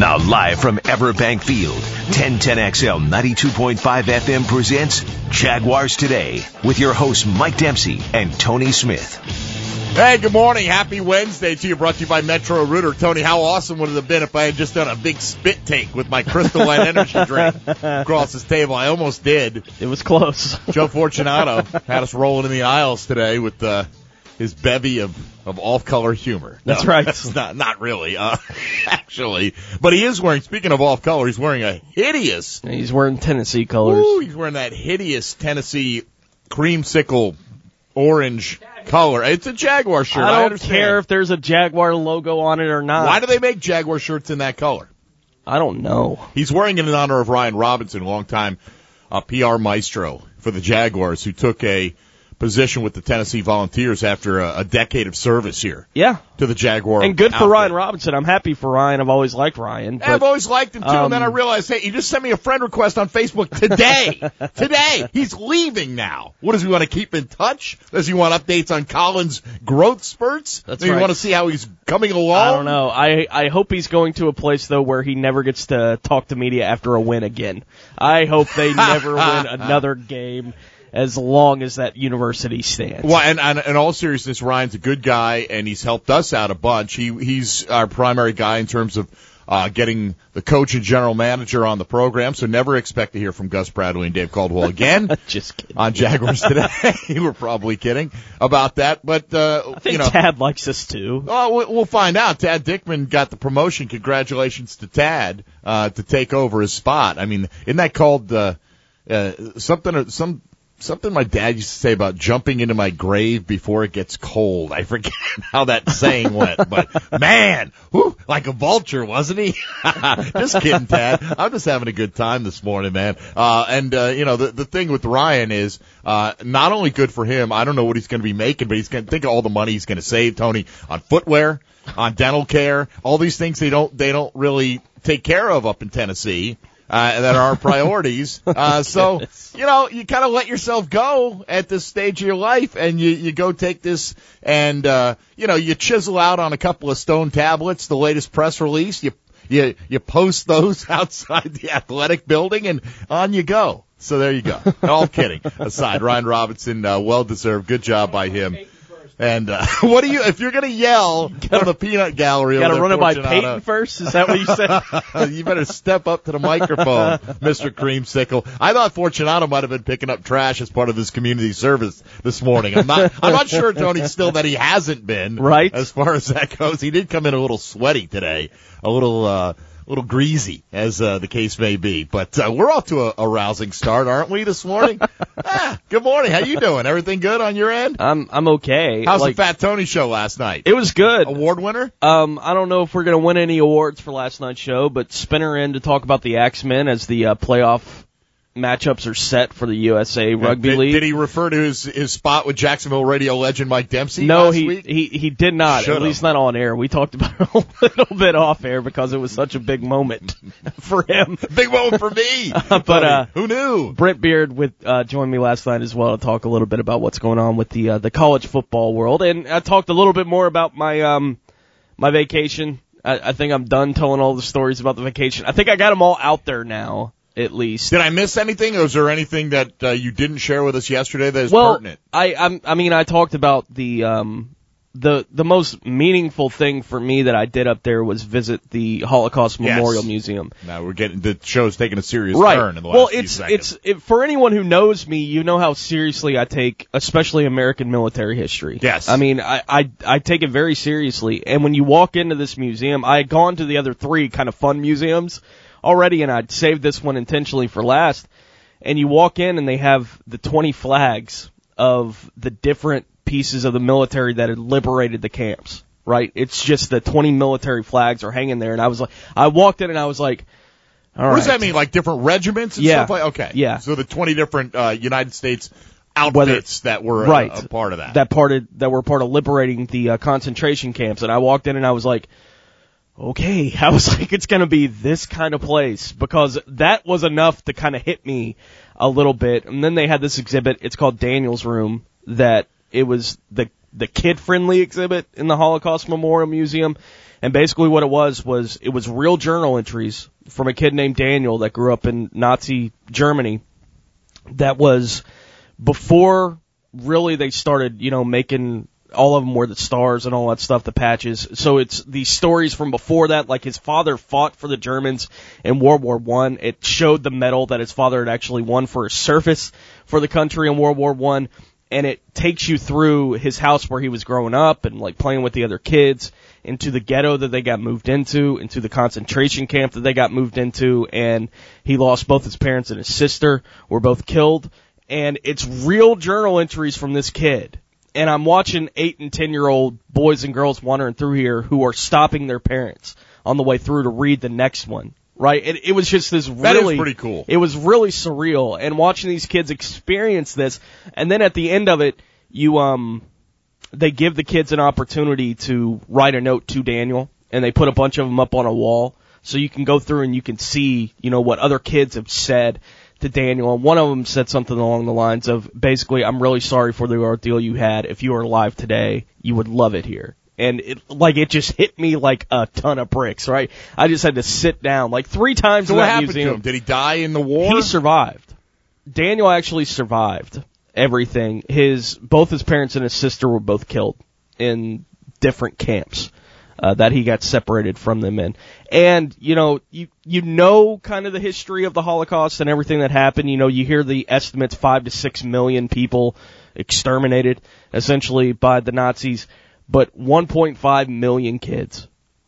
Now live from Everbank Field, 1010XL 92.5 FM presents Jaguars Today with your hosts Mike Dempsey and Tony Smith. Hey, good morning. Happy Wednesday to you. Brought to you by Metro Rooter. Tony, how awesome would it have been if I had just done a big spit take with my Crystal Light energy drink across this table? I almost did. It was close. Joe Fortunato had us rolling in the aisles today with his bevy of off-color humor. That's right. That's not really, actually. But he is wearing, speaking of off-color, he's wearing a hideous. He's wearing Tennessee colors. Ooh, he's wearing that hideous Tennessee creamsicle orange color. It's a Jaguar shirt. I don't understand. care if there's a Jaguar logo on it or not. Why do they make Jaguar shirts in that color? I don't know. He's wearing it in honor of Ryan Robinson, longtime PR maestro for the Jaguars, who took a position with the Tennessee Volunteers after a decade of service here. Yeah. To the Jaguar. And good for outfit. Ryan Robinson. I'm happy for Ryan. I've always liked Ryan. But, I've always liked him, too, and then I realized, hey, he just sent me a friend request on Facebook today. Today. He's leaving now. What, does he want to keep in touch? Does he want updates on Collins' growth spurts? That's Does he right. want to see how he's coming along? I don't know. I hope he's going to a place, though, where he never gets to talk to media after a win again. I hope they never win another game as long as that university stands. Well, and in all seriousness, Ryan's a good guy, and he's helped us out a bunch. He's our primary guy in terms of getting the coach and general manager on the program, so never expect to hear from Gus Bradley and Dave Caldwell again. Just kidding. On Jaguars Today. We're probably kidding about that, but I think Tad likes us too. Oh, we'll find out. Tad Dickman got the promotion. Congratulations to Tad to take over his spot. I mean, isn't that called something my dad used to say about jumping into my grave before it gets cold? I forget how that saying went, but man, like a vulture, wasn't he? Just kidding, Tad. I'm just having a good time this morning, man. The thing with Ryan is, not only good for him, I don't know what he's going to be making, but he's going to think of all the money he's going to save, Tony, on footwear, on dental care, all these things they don't really take care of up in Tennessee. That are our priorities. So, you kind of let yourself go at this stage of your life, and you go take this and, you chisel out on a couple of stone tablets the latest press release. You post those outside the athletic building, and on you go. So there you go. All kidding aside, Ryan Robinson, well-deserved. Good job by him. And if you're going to yell from the peanut gallery, got to run it by Peyton first? Is that what you said? You better step up to the microphone, Mr. Creamsicle. I thought Fortunato might have been picking up trash as part of his community service this morning. I'm not sure, Tony, still that he hasn't been. Right. As far as that goes. He did come in a little sweaty today, a little greasy, as the case may be. But we're off to a rousing start, aren't we, this morning? Good morning. How you doing? Everything good on your end? I'm okay. How's the Fat Tony show last night? It was good. Award winner? I don't know if we're going to win any awards for last night's show, but Spinner in to talk about the Axemen as the playoff matchups are set for the USA Rugby League. Did he refer to his spot with Jacksonville radio legend Mike Dempsey last week? he did not. Should've. At least not on air. We talked about it a little bit off air because it was such a big moment for him. Big moment for me. But who knew? Brent Beard joined me last night as well to talk a little bit about what's going on with the college football world, and I talked a little bit more about my my vacation. I think I'm done telling all the stories about the vacation. I think I got them all out there now. At least. Did I miss anything, or is there anything that you didn't share with us yesterday that is pertinent? I talked about the most meaningful thing for me that I did up there was visit the Holocaust Memorial Museum. Now the show's taking a serious right. turn in the last few seconds. For anyone who knows me, you know how seriously I take, especially American military history. Yes. I mean, I take it very seriously. And when you walk into this museum, I had gone to the other three kind of fun museums already, and I'd saved this one intentionally for last. And you walk in, and they have the 20 flags of the different pieces of the military that had liberated the camps, right? It's just the 20 military flags are hanging there. And I walked in, and I was like, all right. What does that mean? Like different regiments and stuff like? Okay. Yeah. So the 20 different United States outfits that were a part of that. That were part of liberating the concentration camps. And I walked in, and I was like, okay, I was like, it's going to be this kind of place, because that was enough to kind of hit me a little bit. And then they had this exhibit, it's called Daniel's Room, that it was the the kid-friendly exhibit in the Holocaust Memorial Museum. And basically what it was real journal entries from a kid named Daniel that grew up in Nazi Germany. That was before really they started, making, all of them were the stars and all that stuff, the patches. So it's these stories from before that, like his father fought for the Germans in World War I. It showed the medal that his father had actually won for his service for the country in World War I. And it takes you through his house where he was growing up and like playing with the other kids, into the ghetto that they got moved into the concentration camp that they got moved into, and he lost both his parents and his sister were both killed. And it's real journal entries from this kid. And I'm watching 8 and 10-year-old boys and girls wandering through here who are stopping their parents on the way through to read the next one. Right? It was just this really... That is pretty cool. It was really surreal. And watching these kids experience this, and then at the end of it, they give the kids an opportunity to write a note to Daniel, and they put a bunch of them up on a wall, so you can go through and you can see, what other kids have said to Daniel. And one of them said something along the lines of, basically, I'm really sorry for the ordeal you had. If you were alive today, you would love it here. And it just hit me like a ton of bricks, right? I just had to sit down like 3 times in that museum. To him? Did he die in the war? He survived. Daniel actually survived everything. Both his parents and his sister were both killed in different camps that he got separated from them in. And, you know kind of the history of the Holocaust and everything that happened. You hear the estimates 5 to 6 million people exterminated essentially by the Nazis. But 1.5 million kids.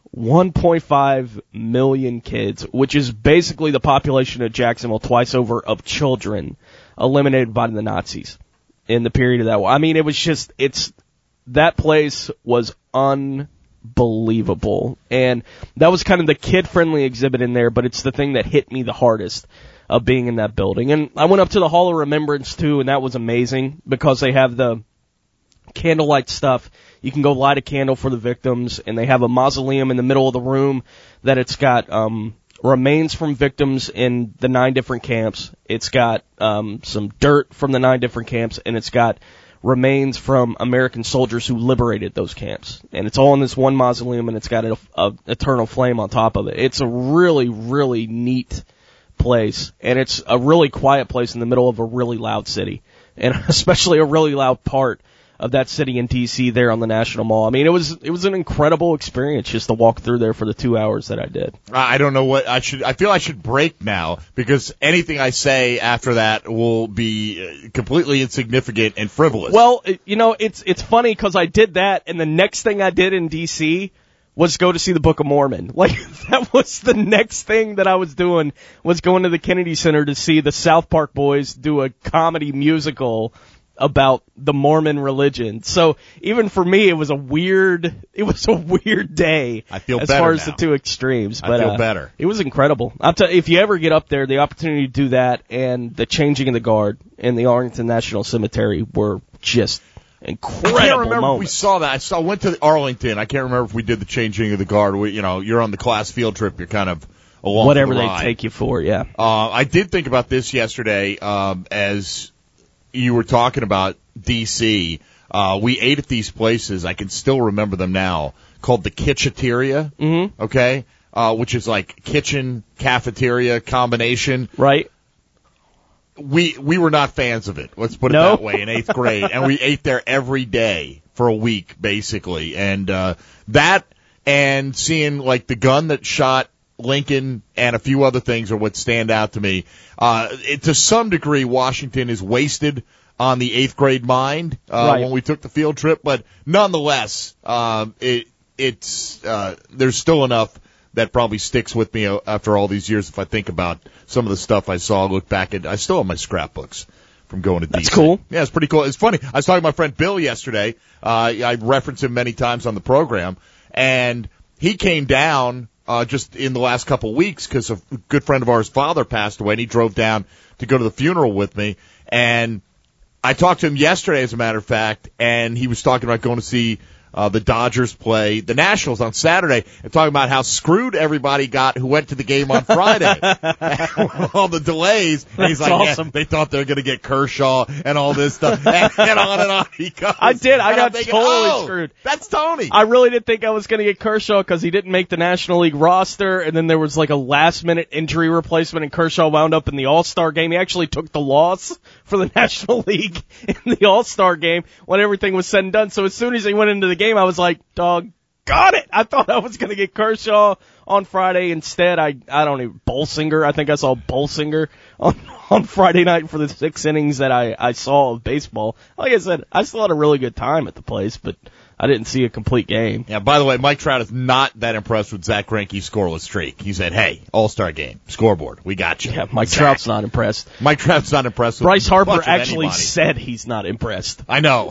1.5 million kids, which is basically the population of Jacksonville twice over of children eliminated by the Nazis in the period of that war. I mean, it was just, that place was unbelievable. And that was kind of the kid-friendly exhibit in there, but it's the thing that hit me the hardest of being in that building. And I went up to the Hall of Remembrance too, and that was amazing because they have the candlelight stuff. You can go light a candle for the victims, and they have a mausoleum in the middle of the room that it's got remains from victims in the 9 different camps. It's got some dirt from the 9 different camps, and it's got remains from American soldiers who liberated those camps. And it's all in this one mausoleum, and it's got a eternal flame on top of it. It's a really, really neat place, and it's a really quiet place in the middle of a really loud city, and especially a really loud part of that city in D.C. there on the National Mall. I mean, it was an incredible experience just to walk through there for the 2 hours that I did. I don't know what I feel I should break now because anything I say after that will be completely insignificant and frivolous. Well, it's funny because I did that, and the next thing I did in D.C. was go to see the Book of Mormon. Like, that was the next thing that I was doing, was going to the Kennedy Center to see the South Park Boys do a comedy musical about the Mormon religion. So even for me, it was a weird day. I feel as better far as now. the two extremes. But, I feel better. It was incredible. I'll tell you, if you ever get up there, the opportunity to do that and the changing of the guard in the Arlington National Cemetery were just incredible I can't remember moments. if we saw that. I went to Arlington. I can't remember if we did the changing of the guard. You're on the class field trip. You're kind of along whatever for the they ride. take you for. Yeah. I did think about this yesterday as you were talking about D.C. We ate at these places. I can still remember them now. Called the Kitcheteria. Mm-hmm. Okay. Which is like kitchen cafeteria combination. Right. We were not fans of it. Let's put it No. that way in 8th grade, and we ate there every day for a week basically. And that and seeing like the gun that shot Lincoln and a few other things are what stand out to me. To some degree, Washington is wasted on the 8th grade mind right. when we took the field trip, but nonetheless, it's there's still enough that probably sticks with me after all these years. If I think about some of the stuff I saw, look back at, I still have my scrapbooks from going to That's DC. cool. Yeah, it's pretty cool. It's funny. I was talking to my friend Bill yesterday. I referenced him many times on the program, and he came down just in the last couple of weeks because a good friend of ours' father passed away, and he drove down to go to the funeral with me. And I talked to him yesterday, as a matter of fact, and he was talking about going to see the Dodgers play the Nationals on Saturday, and talking about how screwed everybody got who went to the game on Friday. All the delays. And he's like, awesome. Yeah, they thought they were going to get Kershaw and all this stuff. and on he goes. I did. I got thinking, totally screwed. That's Tony. I really did think I was going to get Kershaw because he didn't make the National League roster, and then there was like a last-minute injury replacement, and Kershaw wound up in the All-Star game. He actually took the loss for the National League in the All-Star game when everything was said and done. So as soon as he went into the game, I was like, dog, got it. I thought I was going to get Kershaw on Friday. Instead, I don't even, Bolsinger. I think I saw Bolsinger on Friday night for the 6 innings that I saw of baseball. Like I said, I still had a really good time at the place, but I didn't see a complete game. Yeah, by the way, Mike Trout is not that impressed with Zach Greinke's scoreless streak. He said, hey, All-Star game, scoreboard, we got you. Yeah, Mike Trout's not impressed. Mike Trout's not impressed with Bryce Harper much of actually anybody. said he's not impressed. I know.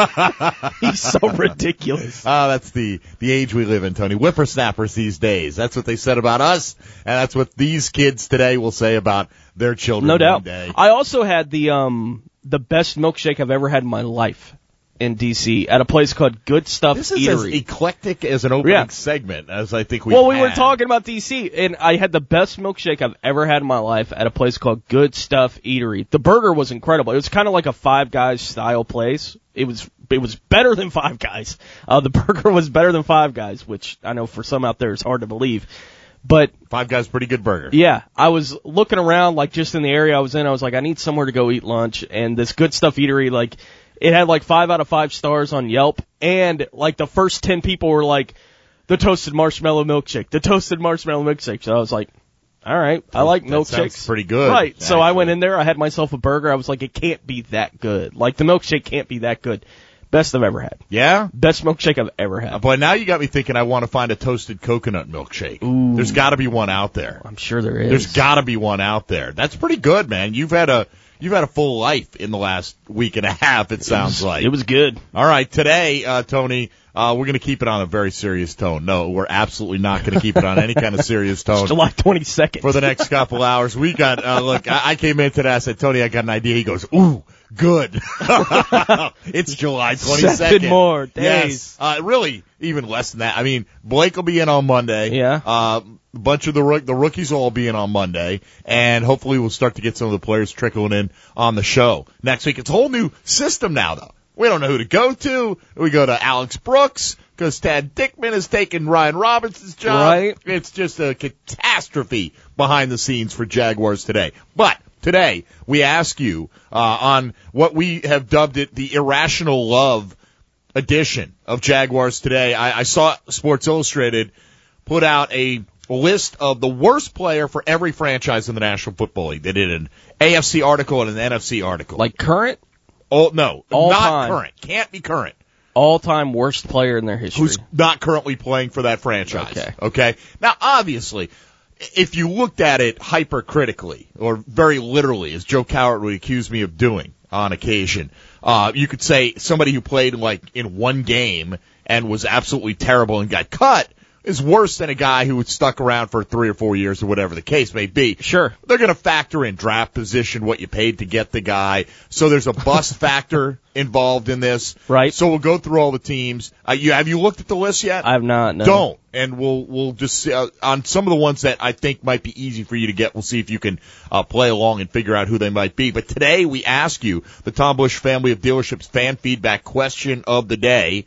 He's so ridiculous. That's the age we live in, Tony. Whippersnappers these days. That's what they said about us, and that's what these kids today will say about their children No one doubt. day. I also had the best milkshake I've ever had in my life in D.C. at a place called Good Stuff This is Eatery. as eclectic as an opening segment as I think we Well, we were talking about D.C., and I had the best milkshake I've ever had in my life at a place called Good Stuff Eatery. The burger was incredible. It was kind of like a Five Guys style place. It was better than Five Guys. The burger was better than Five Guys, which I know for some out there is hard to believe. But Five Guys, pretty good burger. yeah, I was looking around, like, just in the area I was in. I was like, I need somewhere to go eat lunch. And this Good Stuff Eatery, like, it had like 5 out of 5 stars on Yelp. And, like, the first 10 people were like, the toasted marshmallow milkshake, the toasted marshmallow milkshake. So I was like, all right, I like That milkshakes. sounds pretty good. Right. Actually. So I went in there. I had myself a burger. I was like, it can't be that good. Like, the milkshake can't be that good. Best I've ever had. Yeah? Best milkshake I've ever had. Boy, now you got me thinking I want to find a toasted coconut milkshake. Ooh. There's got to be one out there. I'm sure there is. There's got to be one out there. That's pretty good, man. You've had a full life in the last week and a half, it sounds like. It was good. All right, today, Tony, we're going to keep it on a very serious tone. No, we're absolutely not going to keep it on any kind of serious tone. July 22nd. For the next couple hours. We got, look, I came in today, I said, Tony, I got an idea. He goes, ooh, good. It's July 22nd. 7 more days. Yes. Really, even less than that. I mean, Blake will be in on Monday. Yeah. A bunch of the rookies will all be in on Monday, and hopefully we'll start to get some of the players trickling in on the show next week. It's a whole new system now, though. We don't know who to go to. We go to Alex Brooks because Tad Dickman has taken Ryan Robinson's job. Right. It's just a catastrophe behind the scenes for Jaguars today. But today we ask you on what we have dubbed it the Irrational Love edition of Jaguars Today. I saw Sports Illustrated put out a list of the worst player for every franchise in the National Football League. They did an AFC article and an NFC article. Like current? Oh, no, All not time. current. Can't be current. All-time worst player in their history. Who's not currently playing for that franchise. Okay. Now, obviously, if you looked at it hypercritically, or very literally, as Joe Cowart would accuse me of doing on occasion, you could say somebody who played like in one game and was absolutely terrible and got cut is worse than a guy who was stuck around for 3 or 4 years or whatever the case may be. Sure. They're going to factor in draft position, what you paid to get the guy. So there's a bust factor involved in this. Right. So we'll go through all the teams. Have you looked at the list yet? I have not, no. Don't. And we'll just on some of the ones that I think might be easy for you to get, we'll see if you can play along and figure out who they might be. But today we ask you, the Tom Bush Family of Dealerships fan feedback question of the day.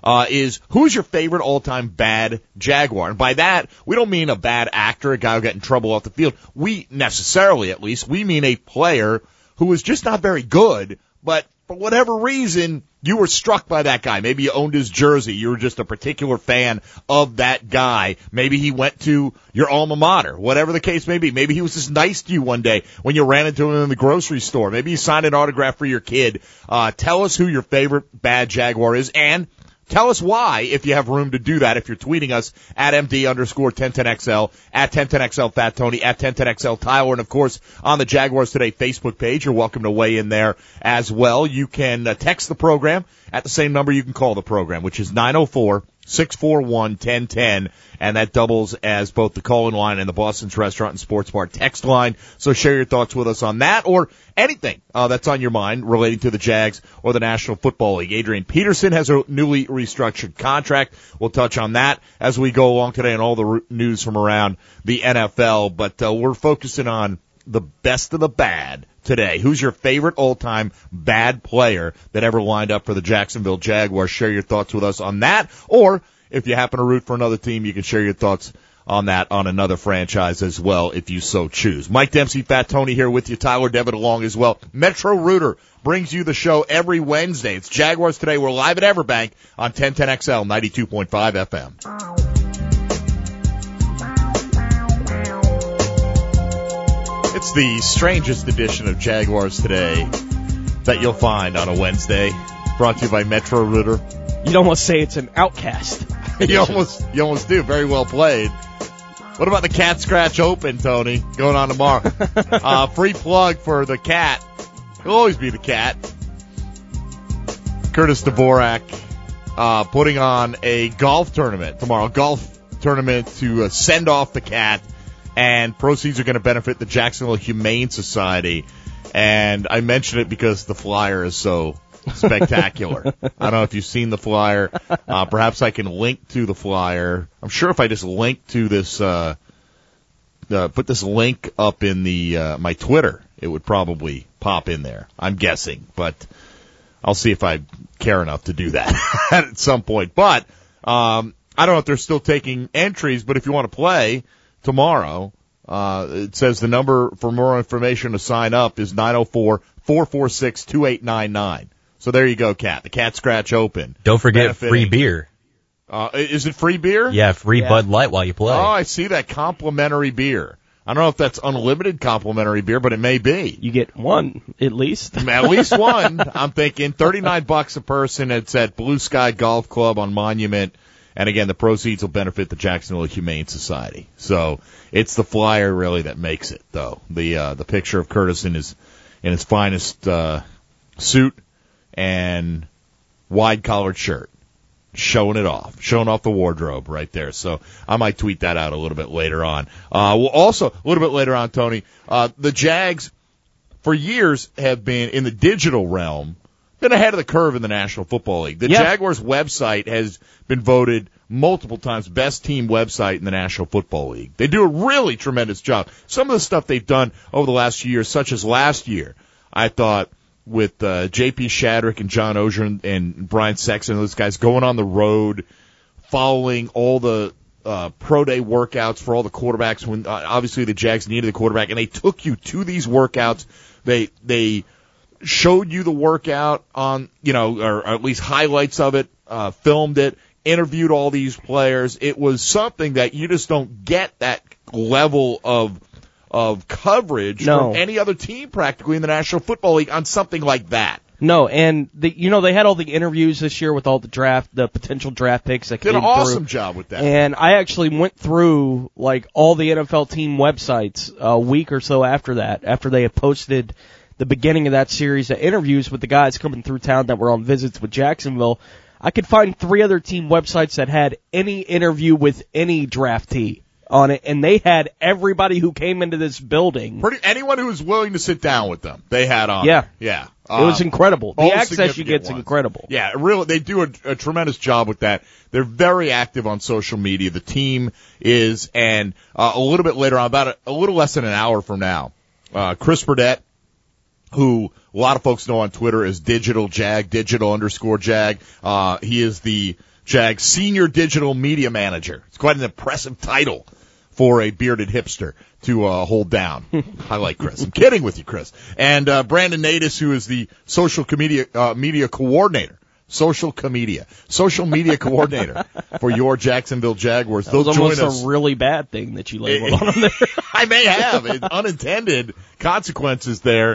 Is who's your favorite all-time bad Jaguar? And by that, we don't mean a bad actor, a guy who got in trouble off the field. We necessarily, at least, we mean a player who was just not very good, but for whatever reason, you were struck by that guy. Maybe you owned his jersey. You were just a particular fan of that guy. Maybe he went to your alma mater, whatever the case may be. Maybe he was just nice to you one day when you ran into him in the grocery store. Maybe you signed an autograph for your kid. Tell us who your favorite bad Jaguar is, and tell us why, if you have room to do that, if you're tweeting us at MD_1010XL, at 1010XL Fat Tony, at 1010XL Tyler, and of course on the Jaguars Today Facebook page. You're welcome to weigh in there as well. You can text the program at the same number you can call the program, which is 904 641-1010, and that doubles as both the call-in line and the Boston's Restaurant and Sports Bar text line. So share your thoughts with us on that or anything that's on your mind relating to the Jags or the National Football League. Adrian Peterson has a newly restructured contract. We'll touch on that as we go along today and all the news from around the NFL. But we're focusing on the best of the bad today. Who's your favorite all-time bad player that ever lined up for the Jacksonville Jaguars? Share your thoughts with us on that. Or if you happen to root for another team, you can share your thoughts on that on another franchise as well if you so choose. Mike Dempsey, Fat Tony here with you. Tyler Devitt along as well. Metro Rooter brings you the show every Wednesday. It's Jaguars Today. We're live at Everbank on 1010XL 92.5 FM. It's the strangest edition of Jaguars Today that you'll find on a Wednesday. Brought to you by Metro Rooter. You'd almost say it's an outcast. you almost do. Very well played. What about the Cat Scratch Open, Tony? Going on tomorrow. Free plug for the Cat. He'll always be the Cat. Curtis Dvorak putting on a golf tournament tomorrow. Golf tournament to send off the Cat. And proceeds are going to benefit the Jacksonville Humane Society. And I mention it because the flyer is so spectacular. I don't know if you've seen the flyer. Perhaps I can link to the flyer. I'm sure if I just link to this, put this link up in the my Twitter, it would probably pop in there. I'm guessing, but I'll see if I care enough to do that at some point. But I don't know if they're still taking entries, but if you want to play tomorrow, it says the number for more information to sign up is 904-446-2899. So there you go, Cat. The Cat Scratch Open. Don't forget free beer. Is it free beer? Yeah, free Bud Light while you play. Oh, I see that. Complimentary beer. I don't know if that's unlimited complimentary beer, but it may be. You get one, at least. At least one. I'm thinking $39 a person. It's at Blue Sky Golf Club on Monument. And again, the proceeds will benefit the Jacksonville Humane Society. So it's the flyer really that makes it, though. The picture of Curtis in his finest suit and wide collared shirt, showing off the wardrobe right there. So I might tweet that out a little bit later on. Well, also a little bit later on, Tony, the Jags for years have been in the digital realm. Been ahead of the curve in the National Football League. The Jaguars website has been voted multiple times best team website in the National Football League. They do a really tremendous job. Some of the stuff they've done over the last few years, such as last year, I thought with J.P. Shadrick and John Oehser and Brian Sexton, those guys going on the road, following all the pro day workouts for all the quarterbacks when obviously the Jags needed a quarterback, and they took you to these workouts. They showed you the workout on, or at least highlights of it, filmed it, interviewed all these players. It was something that you just don't get that level of coverage from any other team practically in the National Football League on something like that. No, and they had all the interviews this year with all the potential draft picks that came through. Did an awesome job with that. And I actually went through all the NFL team websites a week or so after they had posted the beginning of that series of interviews with the guys coming through town that were on visits with Jacksonville. I could find 3 other team websites that had any interview with any draftee on it, and they had everybody who came into this building. Anyone who was willing to sit down with them, they had on. Yeah. Yeah. It was incredible. The access you get's incredible. Yeah, really, they do a tremendous job with that. They're very active on social media. The team is, and a little bit later on, about a little less than an hour from now, Chris Burdett, who a lot of folks know on Twitter as digital_jag. He is the Jags senior digital media manager. It's quite an impressive title for a bearded hipster to hold down. I like Chris. I'm kidding with you, Chris. And Brandon Natus, who is the social media coordinator. Social media coordinator for your Jacksonville Jaguars. That was almost a really bad thing that you labeled on them there. I may have. Unintended consequences there.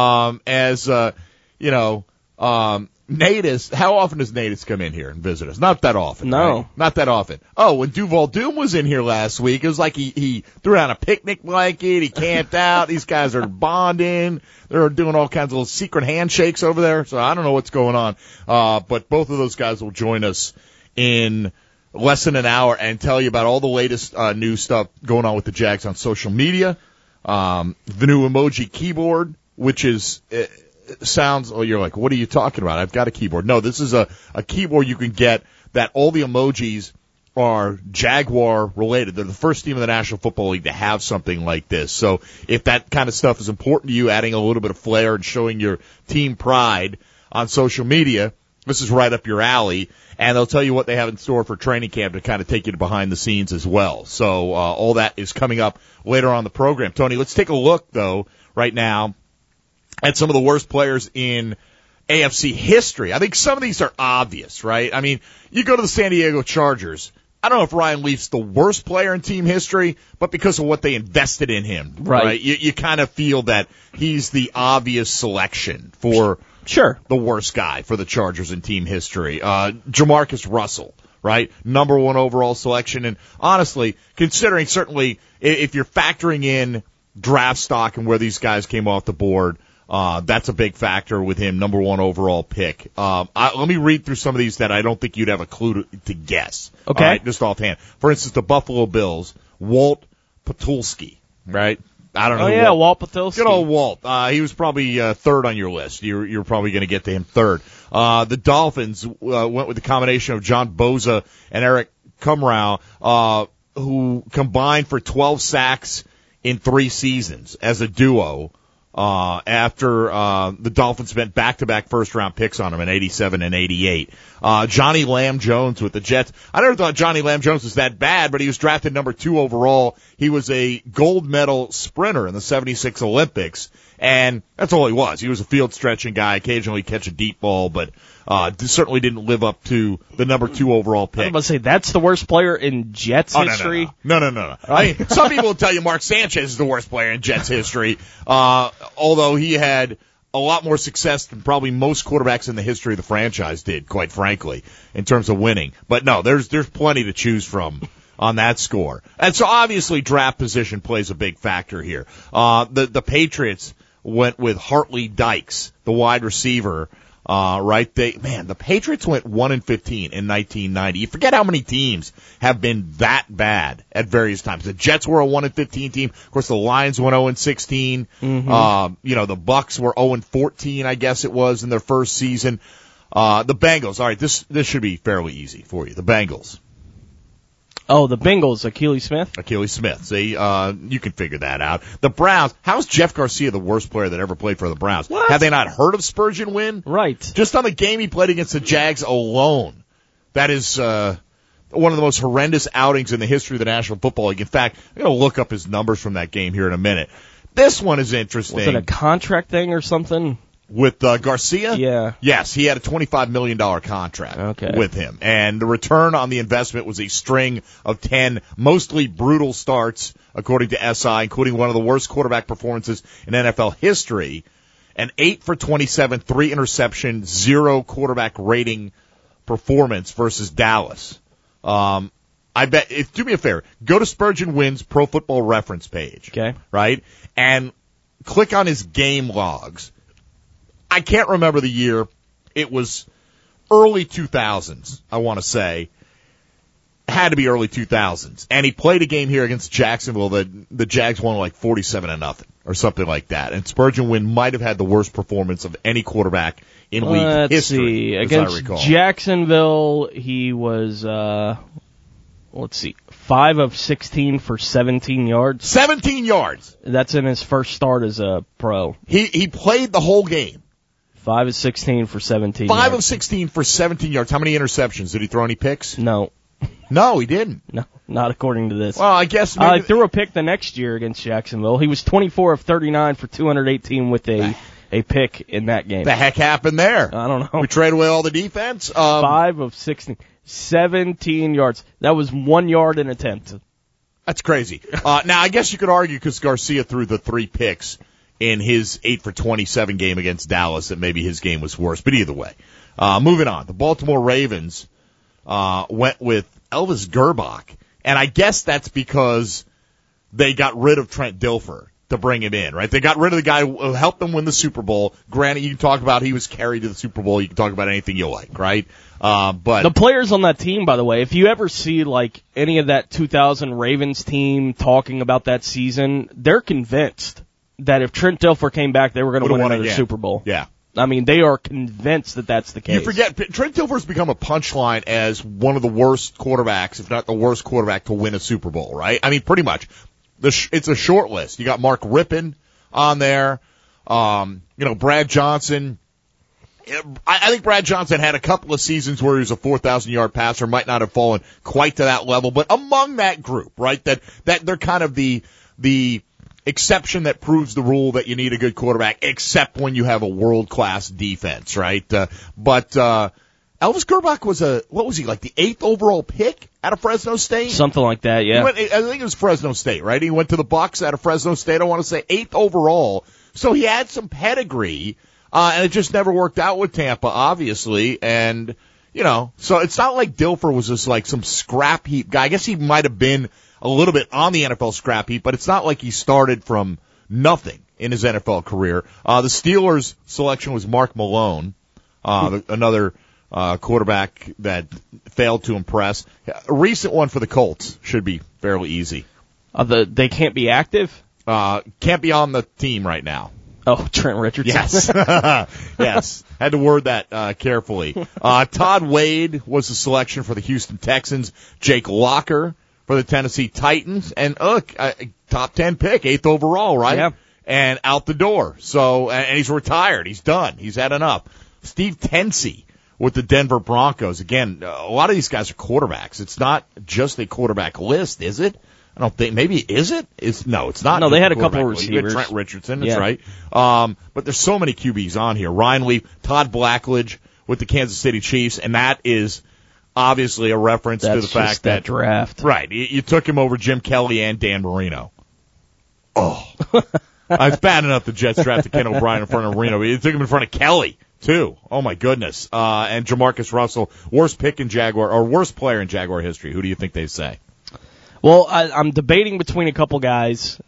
Natus, how often does Natus come in here and visit us? Not that often. No. Right? Not that often. Oh, when Duval Doom was in here last week, it was like he threw down a picnic blanket, he camped out, these guys are bonding, they're doing all kinds of little secret handshakes over there, so I don't know what's going on. But both of those guys will join us in less than an hour and tell you about all the latest new stuff going on with the Jags on social media. The new emoji keyboard, which is sounds. Oh, you're like, what are you talking about? I've got a keyboard. No, this is a keyboard you can get that all the emojis are Jaguar related. They're the first team in the National Football League to have something like this. So if that kind of stuff is important to you, adding a little bit of flair and showing your team pride on social media, this is right up your alley. And they'll tell you what they have in store for training camp to kind of take you to behind the scenes as well. So all that is coming up later on the program. Tony, let's take a look, though, right now at some of the worst players in AFC history. I think some of these are obvious, right? I mean, you go to the San Diego Chargers. I don't know if Ryan Leaf's the worst player in team history, but because of what they invested in him, right? You kind of feel that he's the obvious selection for the worst guy for the Chargers in team history. Jamarcus Russell, right? Number 1 overall selection. And honestly, considering certainly if you're factoring in draft stock and where these guys came off the board, that's a big factor with him, number 1 overall pick. Let me read through some of these that I don't think you'd have a clue to guess. Okay. All right, just offhand. For instance, the Buffalo Bills, Walt Patulski, right? I don't know. Oh, yeah, Walt Patulski. Good old Walt. He was probably third on your list. You're probably going to get to him third. The Dolphins went with the combination of John Boza and Eric Kumrau, who combined for 12 sacks in 3 seasons as a duo. After the Dolphins spent back-to-back first-round picks on him in 87 and 88. Johnny Lamb Jones with the Jets. I never thought Johnny Lamb Jones was that bad, but he was drafted number 2 overall. He was a gold medal sprinter in the 76 Olympics, and that's all he was. He was a field-stretching guy, occasionally catch a deep ball, but certainly didn't live up to the number 2 overall pick. I was about to say, that's the worst player in Jets history? No. I mean, some people will tell you Mark Sanchez is the worst player in Jets history, although he had a lot more success than probably most quarterbacks in the history of the franchise did, quite frankly, in terms of winning. But no, there's plenty to choose from on that score. And so obviously draft position plays a big factor here. The Patriots went with Hartley Dykes, the wide receiver. Right? The Patriots went 1-15 in 1990. You forget how many teams have been that bad at various times. The Jets were a 1-15 team. Of course, the Lions went 0-16. Mm-hmm. The Bucks were 0-14, I guess it was, in their first season. The Bengals. All right, this should be fairly easy for you. The Bengals. Oh, the Bengals, Achilles Smith? Achilles Smith. See, you can figure that out. The Browns. How's Jeff Garcia the worst player that ever played for the Browns? What? Have they not heard of Spurgeon Wynn? Right. Just on the game he played against the Jags alone. That is one of the most horrendous outings in the history of the National Football League. In fact, I'm going to look up his numbers from that game here in a minute. This one is interesting. Was it a contract thing or something? With Garcia? Yeah. Yes, he had a $25 million contract with him. And the return on the investment was a string of 10 mostly brutal starts, according to SI, including one of the worst quarterback performances in NFL history. An 8 for 27, 3 interception, 0 quarterback rating performance versus Dallas. I bet, do me a favor, go to Spurgeon Wynn's Pro Football Reference page. Okay. Right? And click on his game logs. I can't remember the year. It was early 2000s, I want to say. It had to be early 2000s. And he played a game here against Jacksonville that the Jags won like 47-0 or something like that. And Spurgeon Wynn might have had the worst performance of any quarterback in league history, as I recall. Against Jacksonville, he was, 5 of 16 for 17 yards. 17 yards! That's in his first start as a pro. He played the whole game. 5 of 16 for 17 5 yards. of 16 for 17 yards. How many interceptions? Did he throw any picks? No. No, he didn't. No, not according to this. Well, I guess he threw a pick the next year against Jacksonville. He was 24 of 39 for 218 with a pick in that game. The heck happened there? I don't know. We traded away all the defense? 5 of 16. 17 yards. That was 1 yard an attempt. That's crazy. Now, I guess you could argue because Garcia threw the 3 picks in his 8 for 27 game against Dallas that maybe his game was worse. But either way, moving on. The Baltimore Ravens went with Elvis Gerbach, and I guess that's because they got rid of Trent Dilfer. to bring him in, right? They got rid of the guy who helped them win the Super Bowl. Granted, you can talk about he was carried to the Super Bowl. You can talk about anything you like, right? But the players on that team, by the way, if you ever see like any of that 2000 Ravens team talking about that season, they're convinced that if Trent Dilfer came back, they were going to win another Super Bowl. Yeah. I mean, they are convinced that that's the case. You forget, Trent Dilfer's become a punchline as one of the worst quarterbacks, if not the worst quarterback to win a Super Bowl, right? I mean, pretty much. It's a short list. You got Mark Rippon on there. Brad Johnson. I think Brad Johnson had a couple of seasons where he was a 4,000-yard passer, might not have fallen quite to that level, but among that group, right, that they're kind of the exception that proves the rule that you need a good quarterback, except when you have a world-class defense, right? But Elvis Grbac was like the 8th overall pick out of Fresno State? Something like that, yeah. I think it was Fresno State, right? He went to the Bucs out of Fresno State, I want to say 8th overall. So he had some pedigree, and it just never worked out with Tampa, obviously. And, so it's not like Dilfer was just like some scrap heap guy. I guess he might have been a little bit on the NFL scrap heap, but it's not like he started from nothing in his NFL career. The Steelers' selection was Mark Malone, another quarterback that failed to impress. A recent one for the Colts should be fairly easy. They can't be active? Can't be on the team right now. Oh, Trent Richardson. Yes. Yes. Had to word that carefully. Todd Wade was the selection for the Houston Texans. Jake Locker for the Tennessee Titans. And look, top 10 pick, 8th overall, right? Yeah. And out the door. So, and he's retired. He's done. He's had enough. Steve Tensey with the Denver Broncos. Again, a lot of these guys are quarterbacks. It's not just a quarterback list, is it? I don't think. Maybe is it? No, it's not. No, they had a couple of receivers. Trent Richardson, that's right. But there's so many QBs on here. Ryan Leaf, Todd Blackledge with the Kansas City Chiefs, and that is obviously a reference to the fact that draft. Right, you took him over Jim Kelly and Dan Marino. Oh, it's bad enough the Jets drafted Ken O'Brien in front of Marino, but you took him in front of Kelly too. Oh my goodness. And Jamarcus Russell, worst player in Jaguar history. Who do you think they say? Well, I'm debating between a couple guys.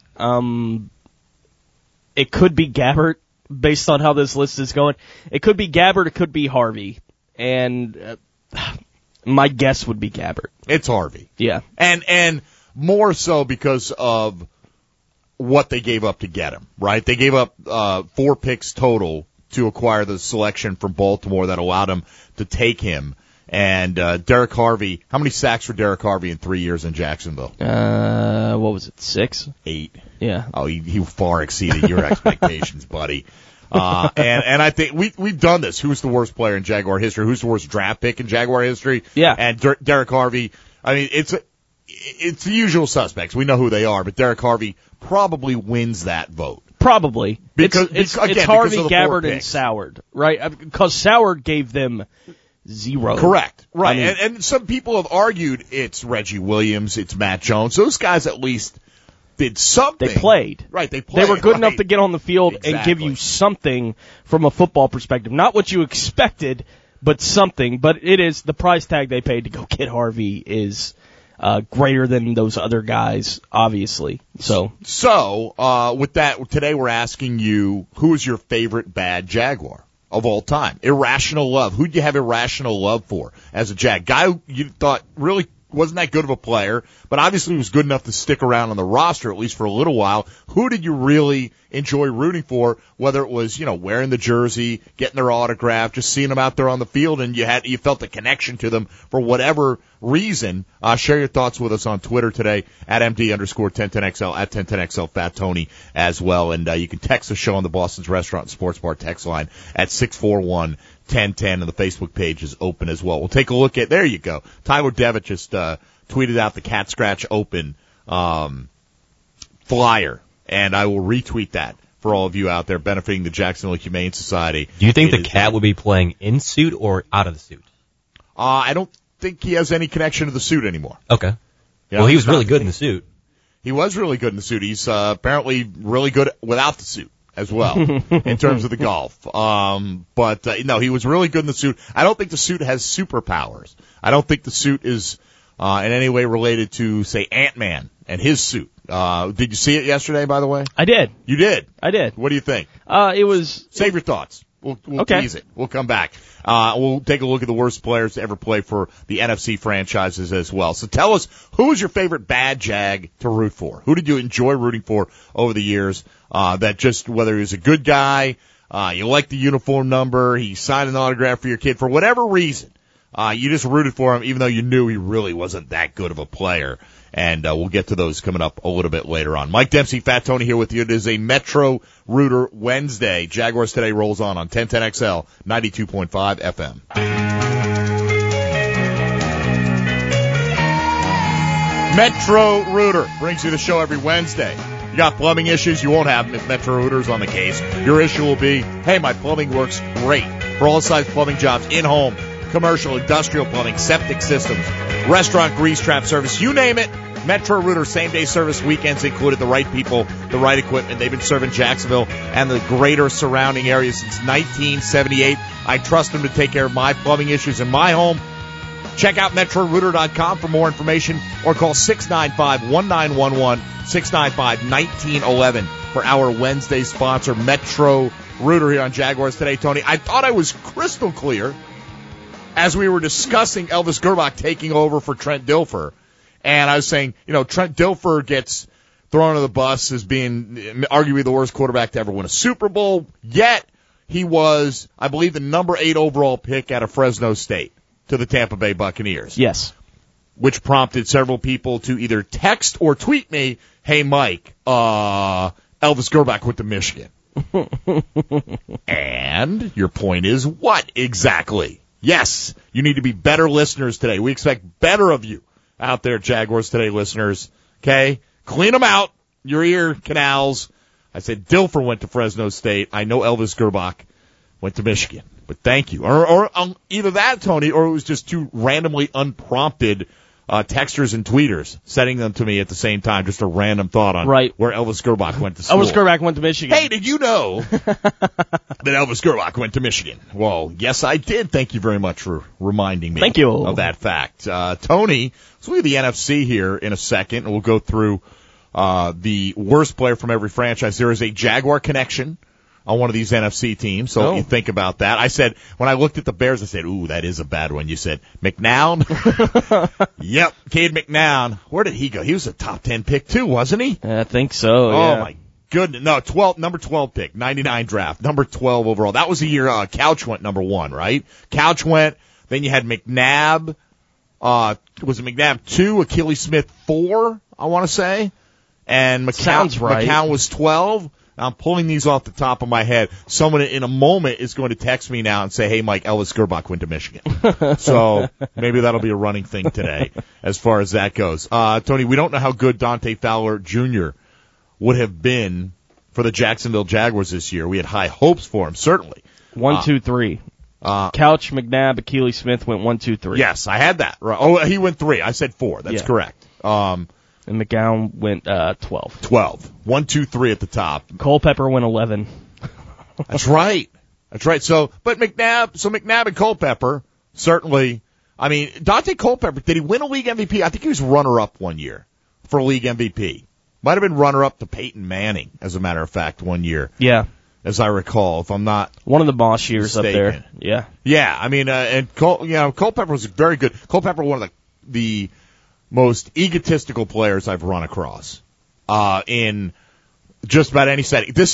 It could be Gabbert, based on how this list is going. It could be Gabbert, it could be Harvey. And my guess would be Gabbert. It's Harvey. Yeah. And more so because of what they gave up to get him, right? They gave up 4 picks total to acquire the selection from Baltimore that allowed him to take him. And Derek Harvey, how many sacks for Derek Harvey in 3 years in Jacksonville? What was it, 6? 8. Yeah. Oh, he far exceeded your expectations, buddy. And I think we've done this. Who's the worst player in Jaguar history? Who's the worst draft pick in Jaguar history? Yeah. And Derek Harvey, I mean, it's the usual suspects. We know who they are, but Derek Harvey probably wins that vote. Probably. Because it's again, Harvey, because of the Gabbert, 4 and picks. Soward, right? Because Soward gave them 0. Correct. Right. I mean, and some people have argued it's Reggie Williams, it's Matt Jones. Those guys at least did something. They played. Right, they played. They were good enough right. to get on the field and give you something from a football perspective. Not what you expected, but something. But it is the price tag they paid to go get Harvey is greater than those other guys, obviously. So with that, today we're asking you, who is your favorite bad Jaguar of all time? Irrational love. Who'd you have irrational love for as a Jag? Guy who you thought really wasn't that good of a player, but obviously was good enough to stick around on the roster, at least for a little while. Who did you really enjoy rooting for, whether it was, wearing the jersey, getting their autograph, just seeing them out there on the field, and you felt a connection to them for whatever reason? Share your thoughts with us on Twitter today at MD_1010XL, at 1010XL Fat Tony as well. And you can text the show on the Boston's Restaurant and Sports Bar text line at 641-1010, and the Facebook page is open as well. We'll take a look at, there you go. Tyler Devitt just tweeted out the Cat Scratch Open flyer, and I will retweet that for all of you out there benefiting the Jacksonville Humane Society. Do you think the Cat will be playing in suit or out of the suit? I don't think he has any connection to the suit anymore. Okay. Well, he was really good in the suit. He was really good in the suit. He's apparently really good without the suit as well in terms of the golf. No, he was really good in the suit. I don't think the suit has superpowers. I don't think the suit is in any way related to, say, Ant-Man and his suit. Did you see it yesterday, by the way? I did. You did? I did. What do you think? It was... Save your thoughts. We'll okay. tease it. We'll come back. We'll take a look at the worst players to ever play for the NFC franchises as well. So tell us, who was your favorite bad Jag to root for? Who did you enjoy rooting for over the years? That just, whether he was a good guy, you liked the uniform number, he signed an autograph for your kid, for whatever reason, you just rooted for him even though you knew he really wasn't that good of a player. And we'll get to those coming up a little bit later on. Mike Dempsey, Fat Tony here with you. It is a Metro Rooter Wednesday. Jaguars Today rolls on 1010XL, 92.5 FM. Metro Rooter brings you the show every Wednesday. You got plumbing issues, you won't have them if Metro Rooter's on the case. Your issue will be, hey, my plumbing works great. For all size plumbing jobs, in-home, commercial, industrial plumbing, septic systems, restaurant grease trap service, you name it. Metro Rooter, same-day service, weekends included, the right people, the right equipment. They've been serving Jacksonville and the greater surrounding area since 1978. I trust them to take care of my plumbing issues in my home. Check out MetroRooter.com for more information or call 695-1911, 695-1911 for our Wednesday sponsor, Metro Rooter, here on Jaguars Today. Tony, I thought I was crystal clear as we were discussing Elvis Gerbach taking over for Trent Dilfer. And I was saying, Trent Dilfer gets thrown under the bus as being arguably the worst quarterback to ever win a Super Bowl, yet he was, I believe, the number 8 overall pick out of Fresno State to the Tampa Bay Buccaneers. Yes. Which prompted several people to either text or tweet me, hey, Mike, Elvis Gerbach went to Michigan. And your point is what exactly? Yes, you need to be better listeners today. We expect better of you out there, Jaguars Today listeners. Okay? Clean them out, your ear canals. I said Dilfer went to Fresno State. I know Elvis Gerbach went to Michigan. But thank you. Or either that, Tony, or it was just two randomly unprompted texters and tweeters sending them to me at the same time. Just a random thought on where Elvis Gerbach went to school. Elvis Gerbach went to Michigan. Hey, did you know that Elvis Gerbach went to Michigan? Well, yes, I did. Thank you very much for reminding me of that fact. Tony, let's look at the NFC here in a second, and we'll go through the worst player from every franchise. There is a Jaguar connection on one of these NFC teams, so you think about that. I said, when I looked at the Bears, I said, ooh, that is a bad one. You said, McNown? Yep, Cade McNown. Where did he go? He was a top 10 pick too, wasn't he? I think so, Oh, my goodness. No, number 12 pick, 99 draft, number 12 overall. That was the year Couch went number 1, right? Couch went, then you had McNabb. Was it McNabb 2, Achilles Smith 4, I want to say? And McCown was 12. I'm pulling these off the top of my head. Someone in a moment is going to text me now and say, hey, Mike, Elvis Gerbach went to Michigan. So maybe that'll be a running thing today as far as that goes. Tony, we don't know how good Dante Fowler Jr. would have been for the Jacksonville Jaguars this year. We had high hopes for him, certainly. 1, 2, 3. Couch, McNabb, Achilles Smith went 1, 2, 3. Yes, I had that. Right. Oh, he went 3. I said 4. That's correct. And McGowan went 12. 12. 1, 2, 3 at the top. Culpepper went 11. That's right. That's right. So McNabb and Culpepper, certainly. I mean, Dante Culpepper, did he win a league MVP? I think he was runner-up one year for league MVP. Might have been runner-up to Peyton Manning, as a matter of fact, one year. Yeah. As I recall, if I'm not one of the Moss years mistaken. Up there. Yeah. Yeah. I mean, and Culpepper was very good. Culpepper, one of the most egotistical players I've run across in just about any setting. This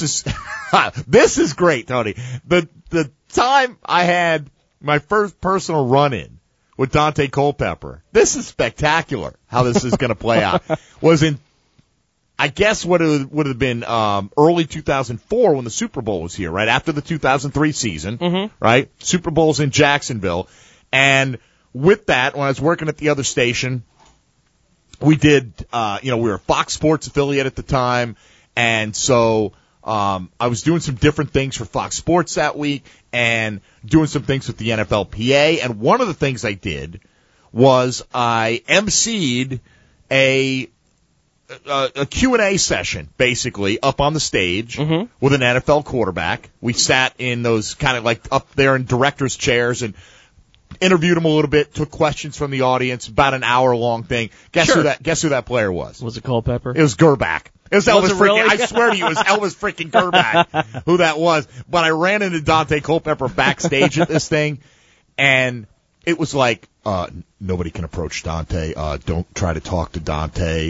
is great, Tony. The time I had my first personal run-in with Dante Culpepper, this is spectacular how this is going to play out, was in, I guess what it would have been early 2004 when the Super Bowl was here, right after the 2003 season, right? Super Bowl's in Jacksonville. And with that, when I was working at the other station, we did, we were a Fox Sports affiliate at the time, and so I was doing some different things for Fox Sports that week and doing some things with the NFLPA, and one of the things I did was I emceed a Q&A session, basically, up on the stage with an NFL quarterback. We sat in those kind of like up there in director's chairs and interviewed him a little bit, took questions from the audience, about an hour-long thing. Guess Sure. who that player was? Was it Culpepper? It was Gerbach. It was Elvis it freaking, really? I swear to you, it was Elvis freaking Gerbach who that was. But I ran into Dante Culpepper backstage at this thing, and it was like, nobody can approach Dante. Don't try to talk to Dante.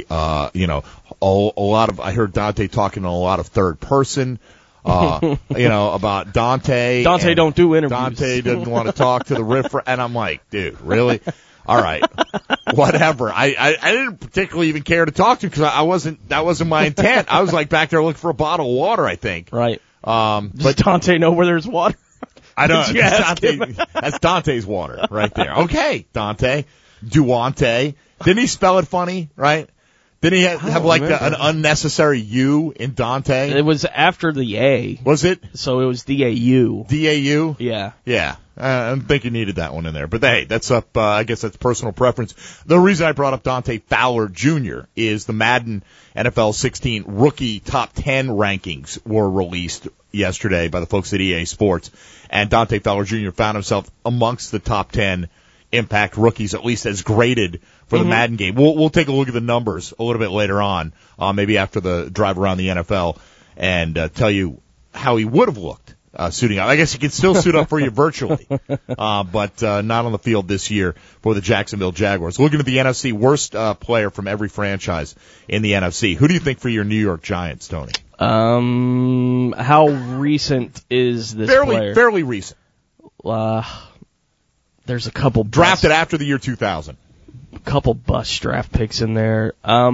I heard Dante talking in a lot of third person. About Dante. Dante don't do interviews. Dante didn't want to talk to the riff, and I'm like, dude, really? All right, whatever. I didn't particularly even care to talk to him because that wasn't my intent. I was like back there looking for a bottle of water, I think. Right. But Does Dante know where there's water? I don't. Did you ask him? That's Dante's water right there. Okay, Dante, Duante. Didn't he spell it funny? Right? Didn't he have like an unnecessary U in Dante? It was after the A. Was it? So it was D-A-U. D-A-U? Yeah. Yeah. I don't think you needed that one in there. But hey, that's up, I guess that's personal preference. The reason I brought up Dante Fowler Jr. is the Madden NFL 16 rookie top 10 rankings were released yesterday by the folks at EA Sports. And Dante Fowler Jr. found himself amongst the top 10 impact rookies, at least as graded for the Madden game. We'll take a look at the numbers a little bit later on, maybe after the drive around the NFL, and tell you how he would have looked suiting up. I guess he can still suit up for you virtually, but not on the field this year for the Jacksonville Jaguars. Looking at the NFC, worst player from every franchise in the NFC. Who do you think for your New York Giants, Tony? How recent is this player? Fairly recent. There's a couple drafted after the year 2000. A couple bust draft picks in there.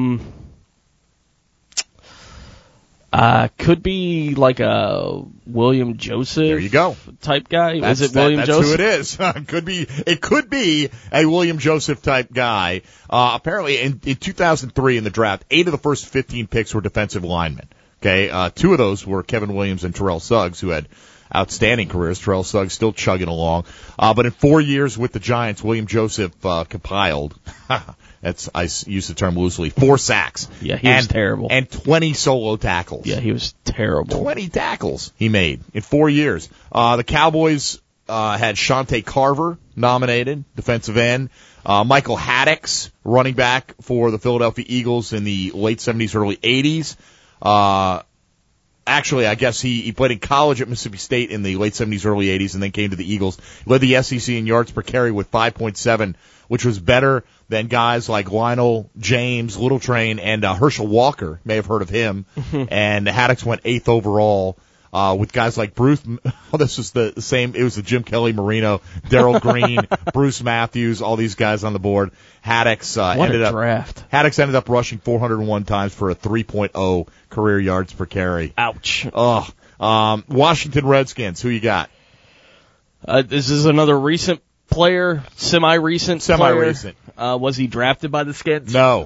Could be like a William Joseph. There you go. Type guy. Is it William Joseph? That's who it is. It could be a William Joseph type guy. Apparently in 2003 in the draft, 8 of the first 15 picks were defensive linemen. Okay. 2 of those were Kevin Williams and Terrell Suggs, who had outstanding careers. Terrell Suggs still chugging along. But in 4 years with the Giants, William Joseph compiled, I use the term loosely, 4 sacks. Yeah, he was terrible. And 20 solo tackles. Yeah, he was terrible. 20 tackles he made in 4 years. The Cowboys had Shante Carver nominated, defensive end. Michael Haddix, running back for the Philadelphia Eagles in the late 70s, early 80s. Actually, I guess he played in college at Mississippi State in the late 70s, early 80s, and then came to the Eagles. Led the SEC in yards per carry with 5.7, which was better than guys like Lionel James, Little Train, and Herschel Walker. May have heard of him. And Haddix went 8th overall. With guys like Bruce, this was the same, it was the Jim Kelly Marino, Darrell Green, Bruce Matthews, all these guys on the board. Haddix, Haddix ended up rushing 401 times for a 3.0 career yards per carry. Ouch. Washington Redskins, who you got? This is another recent player, semi-recent. Was he drafted by the Skins? No.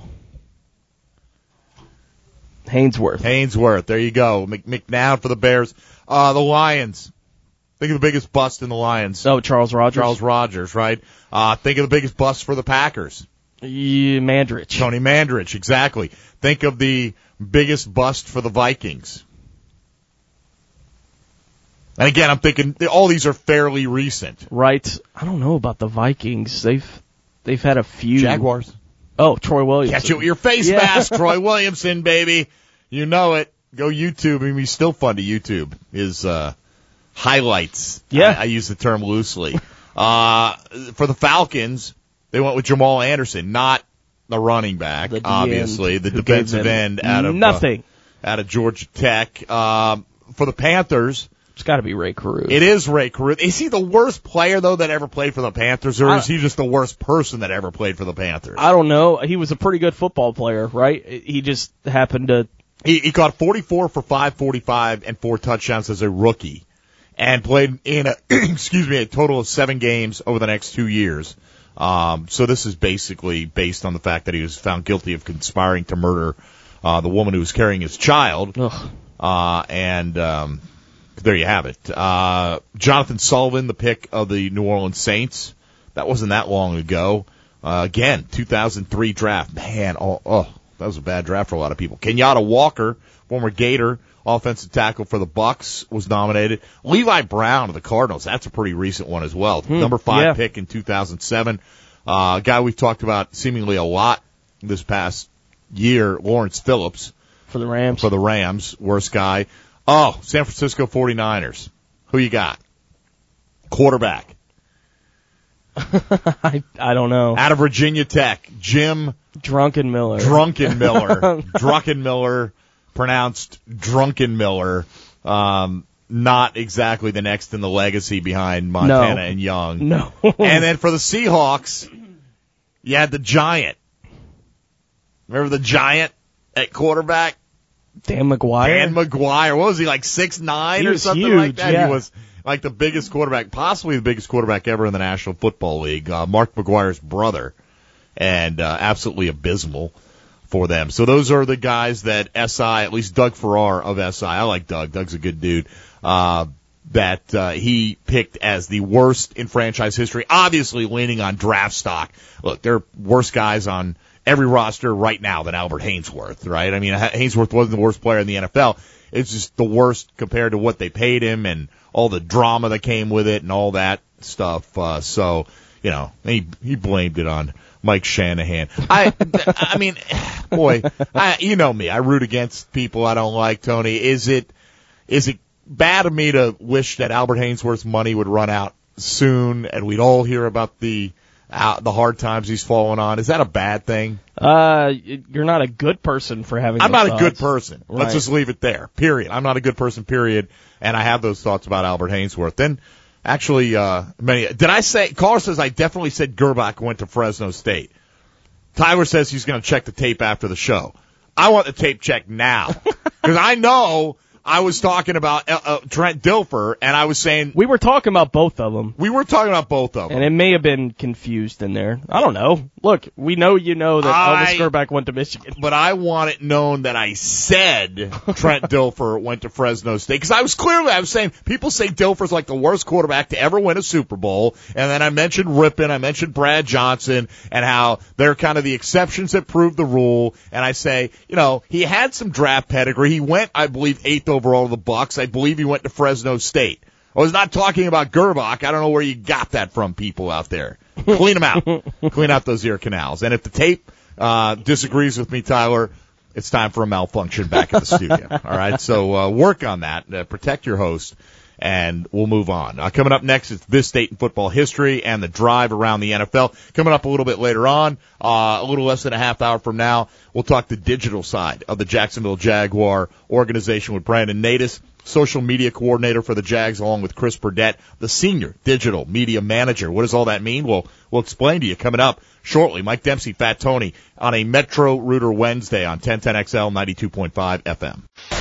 Hainsworth. There you go. McNabb for the Bears. The Lions. Think of the biggest bust in the Lions. Oh, Charles Rogers. Charles Rogers, right? Think of the biggest bust for the Packers. Mandrich. Tony Mandrich, exactly. Think of the biggest bust for the Vikings. And again, I'm thinking all these are fairly recent. Right. I don't know about the Vikings. They've had a few. Jaguars. Oh, Troy Williamson. Catch it with your face mask, Troy Williamson, baby. You know it. Go YouTube. I mean, he's still fun to YouTube. His highlights. Yeah. I use the term loosely. For the Falcons, they went with Jamal Anderson, not the running back, obviously. The defensive end out of Georgia Tech. For the Panthers, it's got to be Ray Caruth. It is Ray Caruth. Is he the worst player, though, that ever played for the Panthers, or is he just the worst person that ever played for the Panthers? I don't know. He was a pretty good football player, right? He just happened to... He caught 44 for 545 and 4 touchdowns as a rookie, and played in a total of 7 games over the next 2 years. So this is basically based on the fact that he was found guilty of conspiring to murder the woman who was carrying his child. There you have it. Jonathan Sullivan, the pick of the New Orleans Saints. That wasn't that long ago. Again, 2003 draft. Man, That was a bad draft for a lot of people. Kenyatta Walker, former Gator, offensive tackle for the Bucks, was nominated. Levi Brown of the Cardinals, that's a pretty recent one as well. Number 5 pick in 2007. A guy we've talked about seemingly a lot this past year, Lawrence Phillips. For the Rams. For the Rams, worst guy. Oh, San Francisco 49ers. Who you got? Quarterback. I don't know. Out of Virginia Tech, Jim Drunken Miller. Drunken Miller, pronounced Drunken Miller. Not exactly the next in the legacy behind Montana and Young. No. And then for the Seahawks, you had the Giant. Remember the Giant at quarterback? Dan McGuire. What was he, like 6'9" or something huge, like that? Yeah. He was like the biggest quarterback, possibly the biggest quarterback ever in the National Football League. Mark McGuire's brother, and absolutely abysmal for them. So those are the guys that SI, at least Doug Farrar of SI, I like Doug. Doug's a good dude. That he picked as the worst in franchise history, obviously leaning on draft stock. Look, there are worse guys on every roster right now than Albert Hainsworth, right? I mean, Hainsworth wasn't the worst player in the NFL. It's just the worst compared to what they paid him and all the drama that came with it and all that stuff. So, you know, he blamed it on Mike Shanahan. I mean, boy, you know me. I root against people I don't like, Tony. Is it bad of me to wish that Albert Hainsworth's money would run out soon and we'd all hear about the hard times he's fallen on? Is that a bad thing? You're not a good person for having I'm those not thoughts. a good person. Right. Let's just leave it there. Period. I'm not a good person, period. And I have those thoughts about Albert Hainsworth. Then, actually, did I say, caller says I definitely said Gerbach went to Fresno State. Tyler says he's going to check the tape after the show. I want the tape checked now. Because I know I was talking about Trent Dilfer, and I was saying We were talking about both of them. we were talking about both of them. And it may have been confused in there. I don't know. Look, we know you know that Elvis Gerbach went to Michigan. But I want it known that I said Trent Dilfer went to Fresno State. Because I was saying, people say Dilfer's like the worst quarterback to ever win a Super Bowl. And then I mentioned Rippon, I mentioned Brad Johnson, and how they're kind of the exceptions that prove the rule. And I say, you know, he had some draft pedigree. He went, I believe, 8th overall to the Bucks. I believe he went to Fresno State. I was not talking about Gerbach. I don't know where you got that from, people out there. Clean them out. Clean out those ear canals. And if the tape disagrees with me, Tyler, it's time for a malfunction back at the studio. All right? So work on that. Protect your host, and we'll move on. Coming up next is This State in Football History and the drive around the NFL. Coming up a little bit later on, a little less than a half hour from now, we'll talk the digital side of the Jacksonville Jaguar organization with Brandon Natus, social media coordinator for the Jags, along with Chris Burdett, the senior digital media manager. What does all that mean? We'll explain to you coming up shortly. Mike Dempsey, Fat Tony, on a Metro Rooter Wednesday on 1010XL 92.5 FM.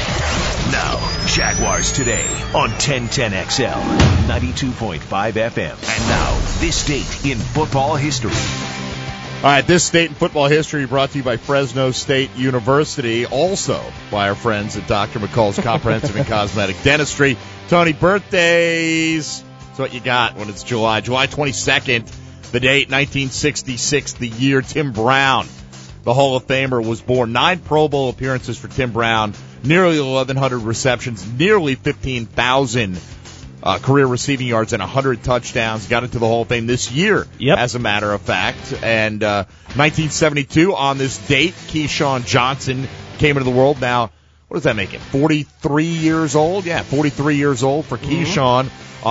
Now, Jaguars Today on 1010XL 92.5 FM. And now, This Date in Football History. All right, This State in Football History brought to you by Fresno State University, also by our friends at Dr. McCall's Comprehensive and Cosmetic Dentistry. Tony, birthdays. That's what you got when it's July 22nd, the date, 1966, the year Tim Brown, the Hall of Famer, was born. 9 Pro Bowl appearances for Tim Brown, nearly 1,100 receptions, nearly 15,000 career receiving yards and 100 touchdowns. Got into the Hall of Fame this year, as a matter of fact. And 1972, on this date, Keyshawn Johnson came into the world. Now, what does that make it? 43 years old? Yeah, 43 years old for Keyshawn.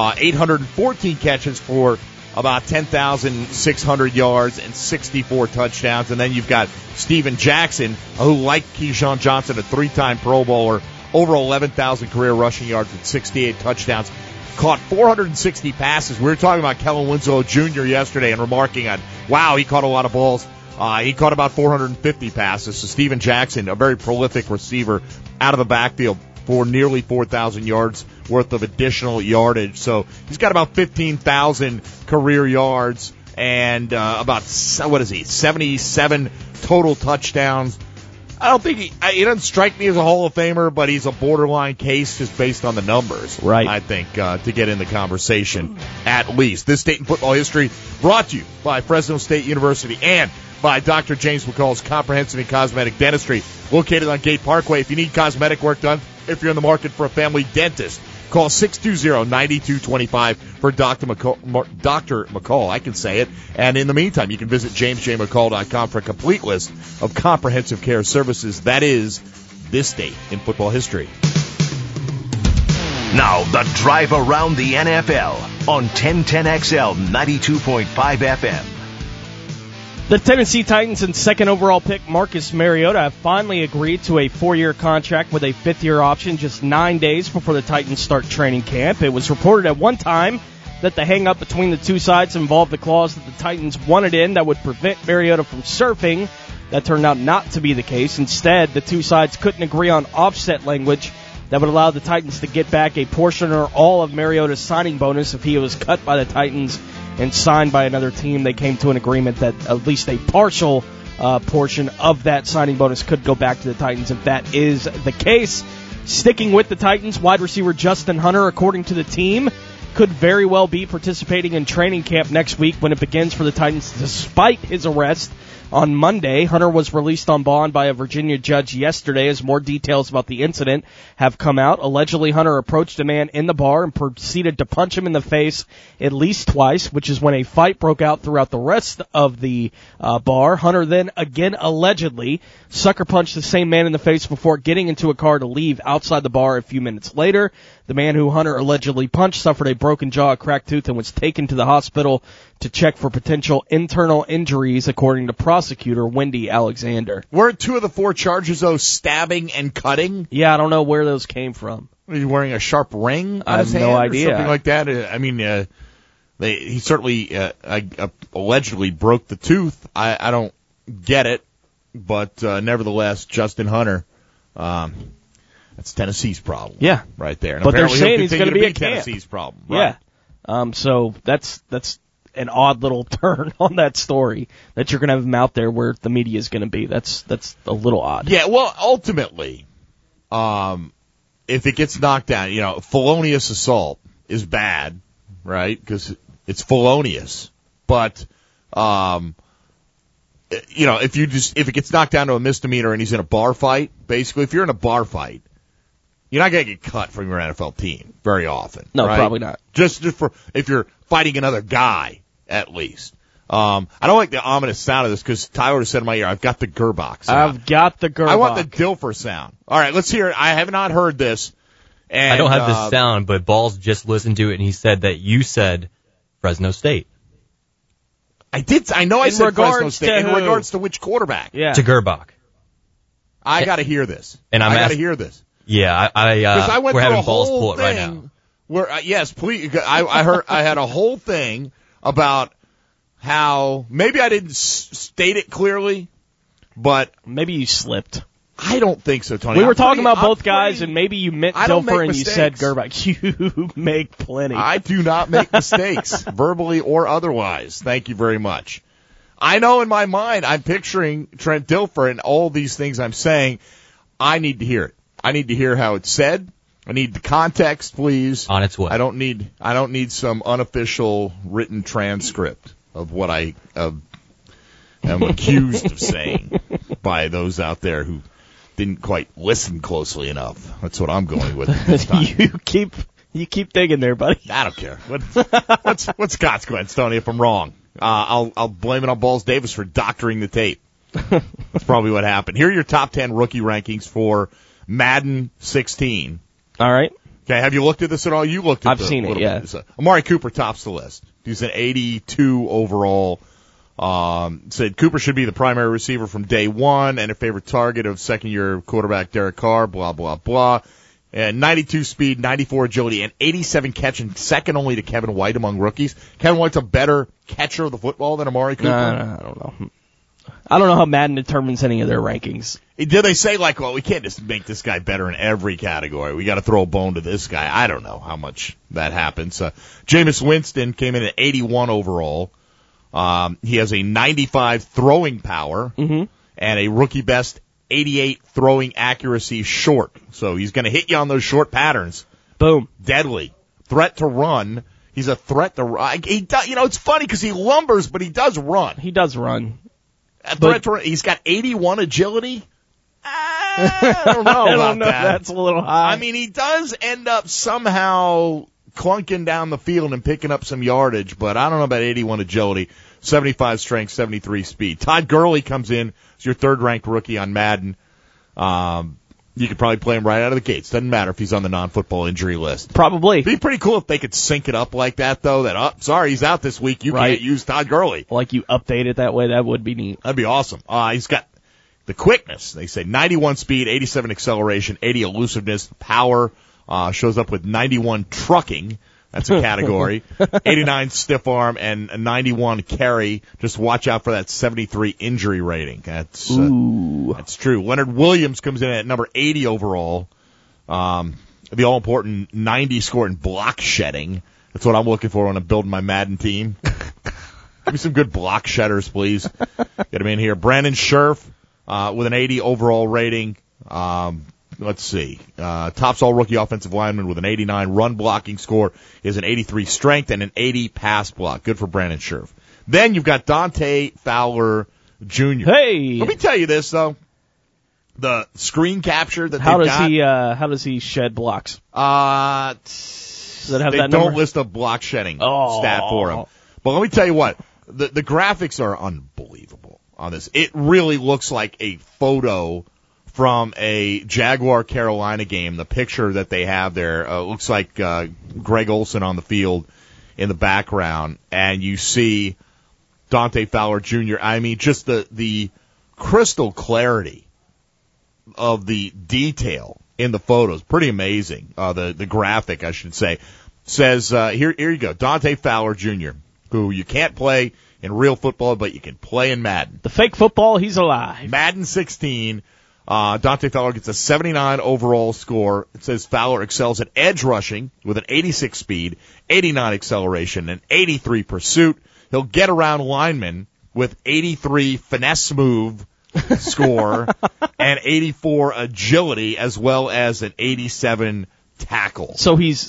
814 catches for about 10,600 yards and 64 touchdowns. And then you've got Steven Jackson, who, like Keyshawn Johnson, a 3-time Pro Bowler, over 11,000 career rushing yards with 68 touchdowns. Caught 460 passes. We were talking about Kellen Winslow Jr. yesterday and remarking on, wow, he caught a lot of balls. He caught about 450 passes. So Steven Jackson, a very prolific receiver out of the backfield for nearly 4,000 yards worth of additional yardage. So he's got about 15,000 career yards and about, 77 total touchdowns. I don't think he doesn't strike me as a Hall of Famer, but he's a borderline case just based on the numbers. Right. I think, to get in the conversation at least. This State in Football History brought to you by Fresno State University and by Dr. James McCall's Comprehensive and Cosmetic Dentistry, located on Gate Parkway. If you need cosmetic work done, if you're in the market for a family dentist, call 620-9225 for Dr. McCall. I can say it. And in the meantime, you can visit jamesjmccall.com for a complete list of comprehensive care services. That is this date in football history. Now, the drive around the NFL on 1010XL 92.5 FM. The Tennessee Titans and second overall pick Marcus Mariota have finally agreed to a 4-year contract with a 5th-year option just 9 days before the Titans start training camp. It was reported at one time that the hang-up between the two sides involved the clause that the Titans wanted in that would prevent Mariota from surfing. That turned out not to be the case. Instead, the two sides couldn't agree on offset language that would allow the Titans to get back a portion or all of Mariota's signing bonus if he was cut by the Titans and signed by another team. They came to an agreement that at least a partial portion of that signing bonus could go back to the Titans if that is the case. Sticking with the Titans, wide receiver Justin Hunter, according to the team, could very well be participating in training camp next week when it begins for the Titans despite his arrest on Monday. Hunter was released on bond by a Virginia judge yesterday as more details about the incident have come out. Allegedly, Hunter approached a man in the bar and proceeded to punch him in the face at least twice, which is when a fight broke out throughout the rest of the bar. Hunter then, again allegedly, sucker punched the same man in the face before getting into a car to leave outside the bar a few minutes later. The man who Hunter allegedly punched suffered a broken jaw, a cracked tooth, and was taken to the hospital to check for potential internal injuries, according to prosecutor Wendy Alexander. Weren't 2 of the 4 charges, though, stabbing and cutting? Yeah, I don't know where those came from. Were you wearing a sharp ring on I have his no hand idea. or something like that? I mean, he certainly allegedly broke the tooth. I don't get it, but nevertheless, Justin Hunter, that's Tennessee's problem. Yeah. Right there. And But they're apparently saying he'll he's going to be at camp. Tennessee's problem. Right. Yeah. So that's an odd little turn on that story that you're going to have him out there where the media is going to be. That's a little odd. Yeah, well, ultimately, if it gets knocked down, felonious assault is bad, right? Because it's felonious. But, if it gets knocked down to a misdemeanor and he's in a bar fight, basically, if you're in a bar fight, you're not going to get cut from your NFL team very often. No, right? probably not. Just for if you're fighting another guy, at least. I don't like the ominous sound of this because Tyler said in my ear, I've got the Gerbach sound. I've got the Gerbach. I want the Dilfer sound. All right, let's hear it. I have not heard this. And, I don't have this sound, but Balls just listened to it, and he said that you said Fresno State. I did. I know I said Fresno State. In who? regards to which quarterback? Yeah. To Gerbach. I got to hear this. And I got to hear this. Yeah, I went we're through having a Balls whole pull it right thing now. where, yes, please. I heard. I had a whole thing about how maybe I didn't state it clearly, but Maybe you slipped. I don't think so, Tony. We were talking about both guys, and maybe you meant I don't Dilfer make and you said mistakes. Gerbach. You make plenty. I do not make mistakes, verbally or otherwise. Thank you very much. I know in my mind I'm picturing Trent Dilfer and all these things I'm saying. I need to hear it. I need to hear how it's said. I need the context, please. On its way. I don't need some unofficial written transcript of what I am accused of saying by those out there who didn't quite listen closely enough. That's what I'm going with this time. You keep digging there, buddy. I don't care. What's consequence, Tony, if I'm wrong? I'll blame it on Balls Davis for doctoring the tape. That's probably what happened. Here are your top 10 rookie rankings for Madden 16. All right. Okay, have you looked at this at all? You looked at I've seen it, yeah. Amari Cooper tops the list. He's an 82 overall. Said Cooper should be the primary receiver from day one and a favorite target of second-year quarterback Derek Carr, blah, blah, blah. And 92 speed, 94 agility, and 87 catching, second only to Kevin White among rookies. Kevin White's a better catcher of the football than Amari Cooper? No, I don't know. I don't know how Madden determines any of their rankings. Did they say, we can't just make this guy better in every category. We got to throw a bone to this guy. I don't know how much that happens. Jameis Winston came in at 81 overall. He has a 95 throwing power and a rookie best 88 throwing accuracy short. So he's going to hit you on those short patterns. Boom. Deadly. Threat to run. He's a threat to run. It's funny because he lumbers, but he does run. He does run. He's got 81 agility. I don't know I about don't know. that. That's a little high. I mean, he does end up somehow clunking down the field and picking up some yardage, but I don't know about 81 agility, 75 strength, 73 speed. Todd Gurley comes in as your third-ranked rookie on Madden. You could probably play him right out of the gates. Doesn't matter if he's on the non-football injury list. Probably. It'd be pretty cool if they could sync it up like that, though, that, sorry, he's out this week. You can't use Todd Gurley. Like you update it that way, that would be neat. That'd be awesome. He's got the quickness. They say 91 speed, 87 acceleration, 80 elusiveness, power. Shows up with 91 trucking. That's a category. 89 stiff arm and a 91 carry. Just watch out for that 73 injury rating. That's true. Leonard Williams comes in at number 80 overall. The all-important 90 score in block shedding. That's what I'm looking for when I'm building my Madden team. Give me some good block shedders, please. Get him in here. Brandon Scherf with an 80 overall rating. Let's see. Tops all-rookie offensive lineman with an 89 run blocking score is an 83 strength and an 80 pass block. Good for Brandon Scherf. Then you've got Dante Fowler Jr. Hey! Let me tell you this, though. The screen capture that how they've does got. How does he shed blocks? Does it have they that don't number? list a block shedding stat for him. But let me tell you what. The graphics are unbelievable on this. It really looks like a photo from a Jaguar Carolina game. The picture that they have there looks like Greg Olsen on the field in the background, and you see Dante Fowler Jr. I mean, just the crystal clarity of the detail in the photos, pretty amazing. The graphic, I should say, says here you go, Dante Fowler Jr., who you can't play in real football, but you can play in Madden. The fake football, he's alive. Madden 16. Dante Fowler gets a 79 overall score. It says Fowler excels at edge rushing with an 86 speed, 89 acceleration, and 83 pursuit. He'll get around linemen with 83 finesse move score and 84 agility, as well as an 87 tackle. So he's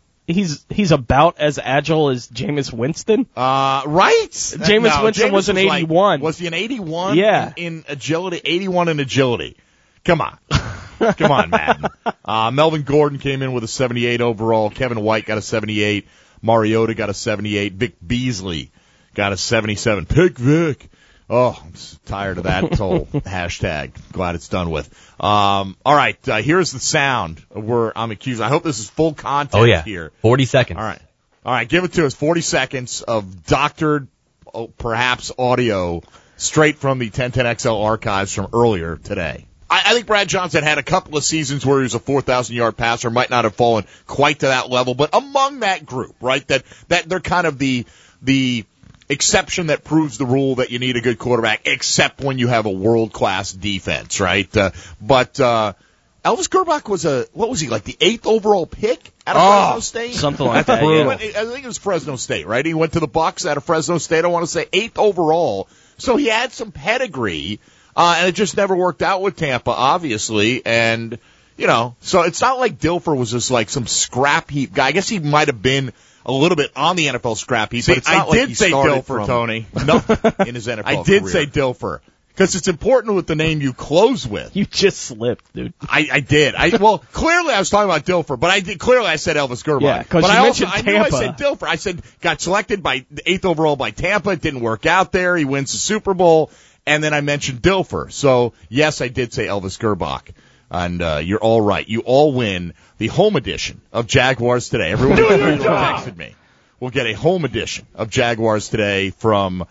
about as agile as Jameis Winston? Right? Jameis Winston was an 81. Was he an 81? Yeah. In agility? 81 in agility. Come on. Come on, Madden. Melvin Gordon came in with a 78 overall. Kevin White got a 78. Mariota got a 78. Vic Beasley got a 77. Pick Vic. Oh, I'm tired of that whole hashtag. Glad it's done with. All right, here's the sound where I'm accused. I hope this is full content here. 40 seconds. All right, give it to us. 40 seconds of doctored, perhaps audio, straight from the 1010XL archives from earlier today. I think Brad Johnson had a couple of seasons where he was a 4,000-yard passer, might not have fallen quite to that level, but among that group, right, that they're kind of the exception that proves the rule that you need a good quarterback, except when you have a world-class defense, right? But Elvis Gerbach was like the 8th overall pick out of Fresno State? Something like that, yeah. I think it was Fresno State, right? He went to the Bucs out of Fresno State, I want to say 8th overall. So he had some pedigree, and it just never worked out with Tampa, obviously, and, so it's not like Dilfer was just like some scrap heap guy. I guess he might have been a little bit on the NFL scrap heap, but it's not like he started from Tony. No, in his NFL I did career. say Dilfer. Because it's important with the name you close with. You just slipped, dude. I did. Clearly I was talking about Dilfer, but I said Elvis Gerbach. Yeah, because you mentioned Tampa. I knew I said Dilfer. I said got selected by the 8th overall by Tampa. It didn't work out there. He wins the Super Bowl. And then I mentioned Dilfer. So, yes, I did say Elvis Gerbach. And you're all right. You all win the home edition of Jaguars Today. Everyone who texted me will get a home edition of Jaguars Today from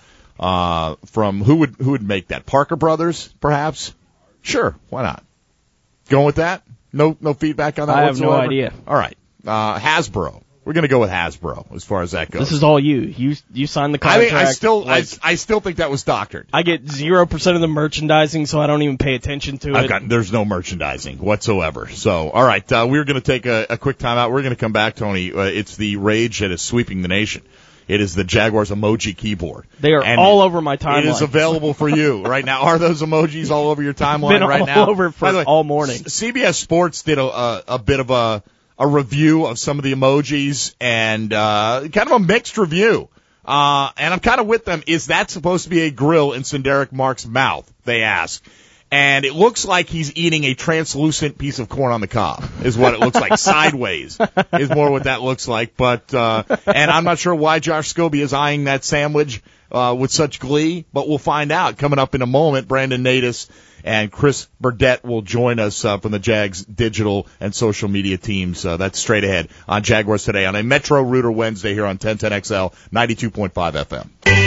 who would make that? Parker Brothers, perhaps? Sure, why not? Going with that? No feedback on that I whatsoever? have no idea. All right. Hasbro. We're going to go with Hasbro as far as that goes. This is all you. You signed the contract. I still think that was doctored. I get 0% of the merchandising, so I don't even pay attention to it. There's no merchandising whatsoever. So, all right, we're going to take a quick time out. We're going to come back, Tony. It's the rage that is sweeping the nation. It is the Jaguars emoji keyboard. They are all over my timeline. It is available for you right now. Are those emojis all over your timeline Been right all now? over for all morning. CBS Sports did a bit of a review of some of the emojis and kind of a mixed review And I'm kind of with them. Is that supposed to be a grill in Sinderic Mark's mouth? They ask. And it looks like he's eating a translucent piece of corn on the cob, is what it looks like. Sideways is more what that looks like. But, and I'm not sure why Josh Scobie is eyeing that sandwich, with such glee, but we'll find out coming up in a moment. Brandon Natus and Chris Burdett will join us, from the Jags digital and social media teams. That's straight ahead on Jaguars Today on a Metro Rooter Wednesday here on 1010XL 92.5 FM.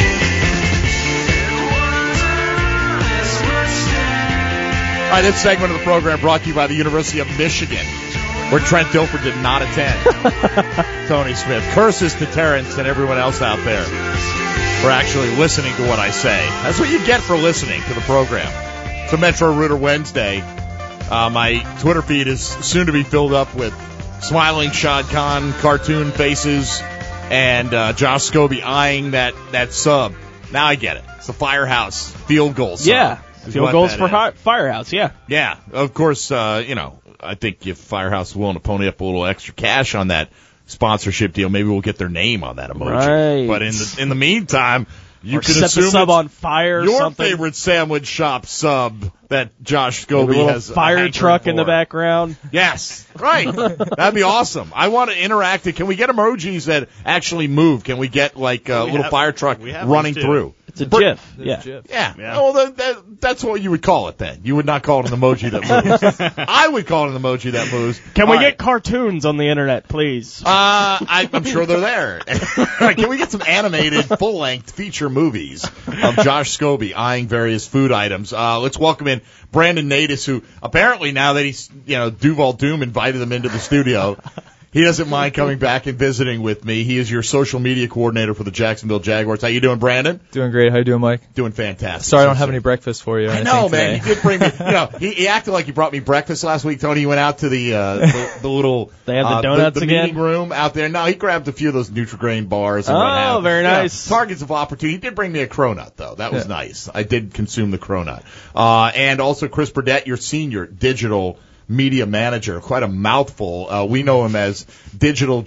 All right, this segment of the program brought to you by the University of Michigan, where Trent Dilfer did not attend. Tony Smith. Curses to Terrence and everyone else out there for actually listening to what I say. That's what you get for listening to the program. It's a Metro Rooter Wednesday. My Twitter feed is soon to be filled up with smiling Shad Khan cartoon faces and Josh Scobie eyeing that sub. Now I get it. It's the Firehouse field goal sub. Yeah. Field goals for Firehouse, yeah. Yeah, of course, I think if Firehouse is willing to pony up a little extra cash on that sponsorship deal, maybe we'll get their name on that emoji. Right. But in the meantime, you can set assume the sub on fire or your something. favorite sandwich shop sub that Josh Scobie has. Fire truck in the background. Yes, right. That'd be awesome. I want to interact. Can we get emojis that actually move? Can we get like a little fire truck running through? It's a GIF. Yeah. Yeah. Well, that's what you would call it then. You would not call it an emoji that moves. I would call it an emoji that moves. Can we get cartoons on the internet, please? I'm sure they're there. Can we get some animated, full-length feature movies of Josh Scobie eyeing various food items? Let's welcome in Brandon Natus, who apparently now that he's, Duval Doom invited him into the studio, he doesn't mind coming back and visiting with me. He is your social media coordinator for the Jacksonville Jaguars. How you doing, Brandon? Doing great. How you doing, Mike? Doing fantastic. Sorry I don't have any breakfast for you. I know, man. He did bring me, he acted like he brought me breakfast last week, Tony. He went out to the little, they have the donuts the again? meeting room out there. No, he grabbed a few of those Nutri-Grain bars and what have you. Very nice. Targets of opportunity. He did bring me a cronut, though. That was nice. I did consume the cronut. And also Chris Burdett, your senior digital media manager. Quite a mouthful. We know him as digital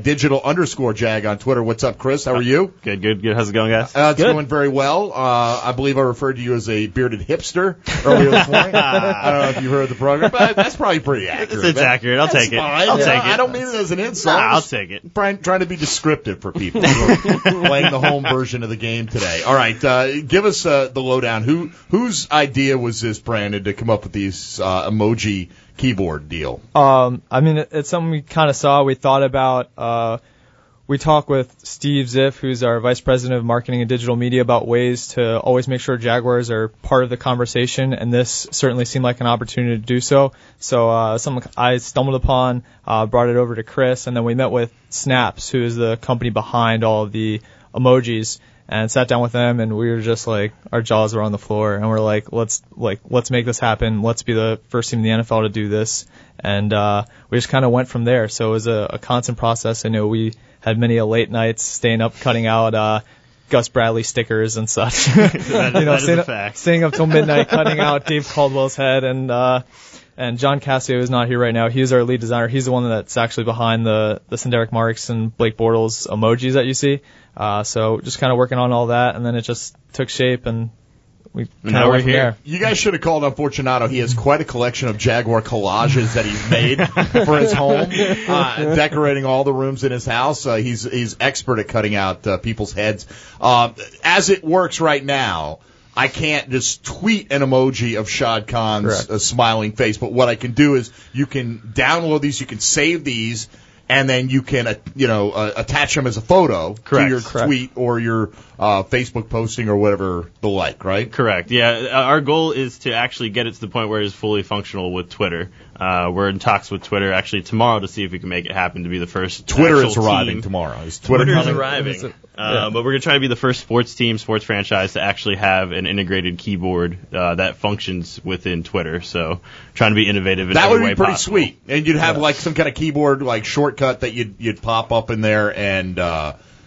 _Jag on Twitter. What's up, Chris? How are you? Good. How's it going, guys? It's going very well. I believe I referred to you as a bearded hipster earlier this morning. I don't know if you heard the program, but that's probably pretty accurate. It's accurate. I'll take it. I'll take it. I don't mean it as an insult. I'll take it. Trying to be descriptive for people who are playing the home version of the game today. All right, give us the lowdown. Whose idea was this, Brandon, to come up with these emoji keyboard deal? It's something we kind of saw. We thought about. We talked with Steve Ziff, who's our vice president of marketing and digital media, about ways to always make sure Jaguars are part of the conversation, and this certainly seemed like an opportunity to do so. So something I stumbled upon, brought it over to Chris, and then we met with Snaps, who is the company behind all of the emojis, and sat down with them, and we were just like, our jaws were on the floor, and we're like, let's make this happen. Let's be the first team in the NFL to do this. And we just kind of went from there. So it was a constant process. I know we had many late nights staying up, cutting out Gus Bradley stickers and such. Staying up till midnight, cutting out Dave Caldwell's head, and John Cassio is not here right now. He's our lead designer. He's the one that's actually behind the Sinderic Marks and Blake Bortles emojis that you see. So just kind of working on all that, and then it just took shape, and we kind of went from there. You guys should have called on Fortunato. He has quite a collection of Jaguar collages that he's made for his home, decorating all the rooms in his house. He's expert at cutting out people's heads. As it works right now, I can't just tweet an emoji of Shad Khan's smiling face, but what I can do is you can download these, you can save these, and then you can, attach them as a photo to your tweet or your Facebook posting or whatever the like, right? Correct. Yeah, our goal is to actually get it to the point where it's fully functional with Twitter. We're in talks with Twitter actually tomorrow to see if we can make it happen to be the first. Twitter is arriving tomorrow. Twitter is arriving. But we're going to try to be the first sports franchise to actually have an integrated keyboard that functions within Twitter. So trying to be innovative in every way possible. That would be pretty sweet. And you'd have like some kind of keyboard like shortcut that you'd pop up in there and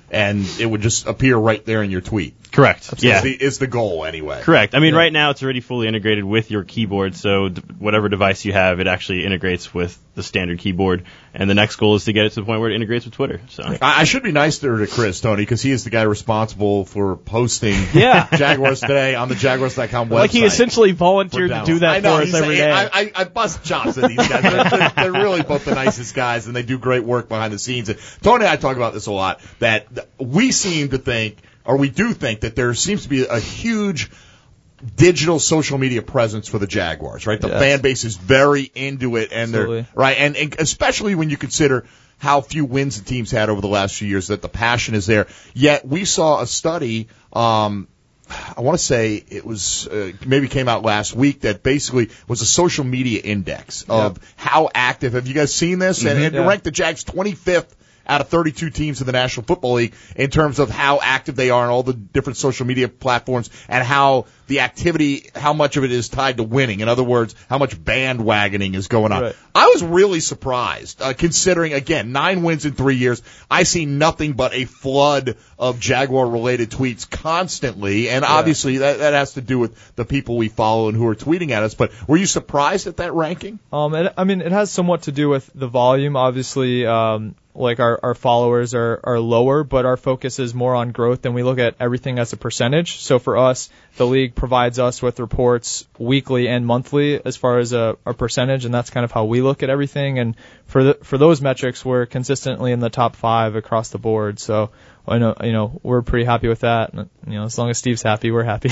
and it would just appear right there in your tweet. Correct. Yeah. Is the goal anyway. Correct. I mean, right now it's already fully integrated with your keyboard, so whatever device you have, it actually integrates with the standard keyboard. And the next goal is to get it to the point where it integrates with Twitter. So I should be nicer to Chris, Tony, because he is the guy responsible for posting Jaguars Today on the Jaguars.com website. Like he essentially volunteered to do that for us every day. I bust chops at these guys. They're really both the nicest guys, and they do great work behind the scenes. And Tony and I talk about this a lot, that we seem to think, or we do think, that there seems to be a huge digital social media presence for the Jaguars, right? The fan base is very into it, and they're right, and especially when you consider how few wins the team's had over the last few years, that the passion is there. Yet we saw a study, I want to say it was maybe came out last week, that basically was a social media index of how active. Have you guys seen this? And it ranked the Jags 25th out of 32 teams in the National Football League in terms of how active they are on all the different social media platforms, and how the activity, how much of it is tied to winning. In other words, how much bandwagoning is going on. Right. I was really surprised, considering, again, 9 wins in 3 years. I see nothing but a flood of Jaguar-related tweets constantly, and obviously that has to do with the people we follow and who are tweeting at us. But were you surprised at that ranking? It has somewhat to do with the volume. Obviously, like our followers are lower, but our focus is more on growth, and we look at everything as a percentage. So for us, the league provides us with reports weekly and monthly as far as a percentage, and that's kind of how we look at everything. And for those metrics, we're consistently in the top 5 across the board. So I know, we're pretty happy with that. And, as long as Steve's happy, we're happy.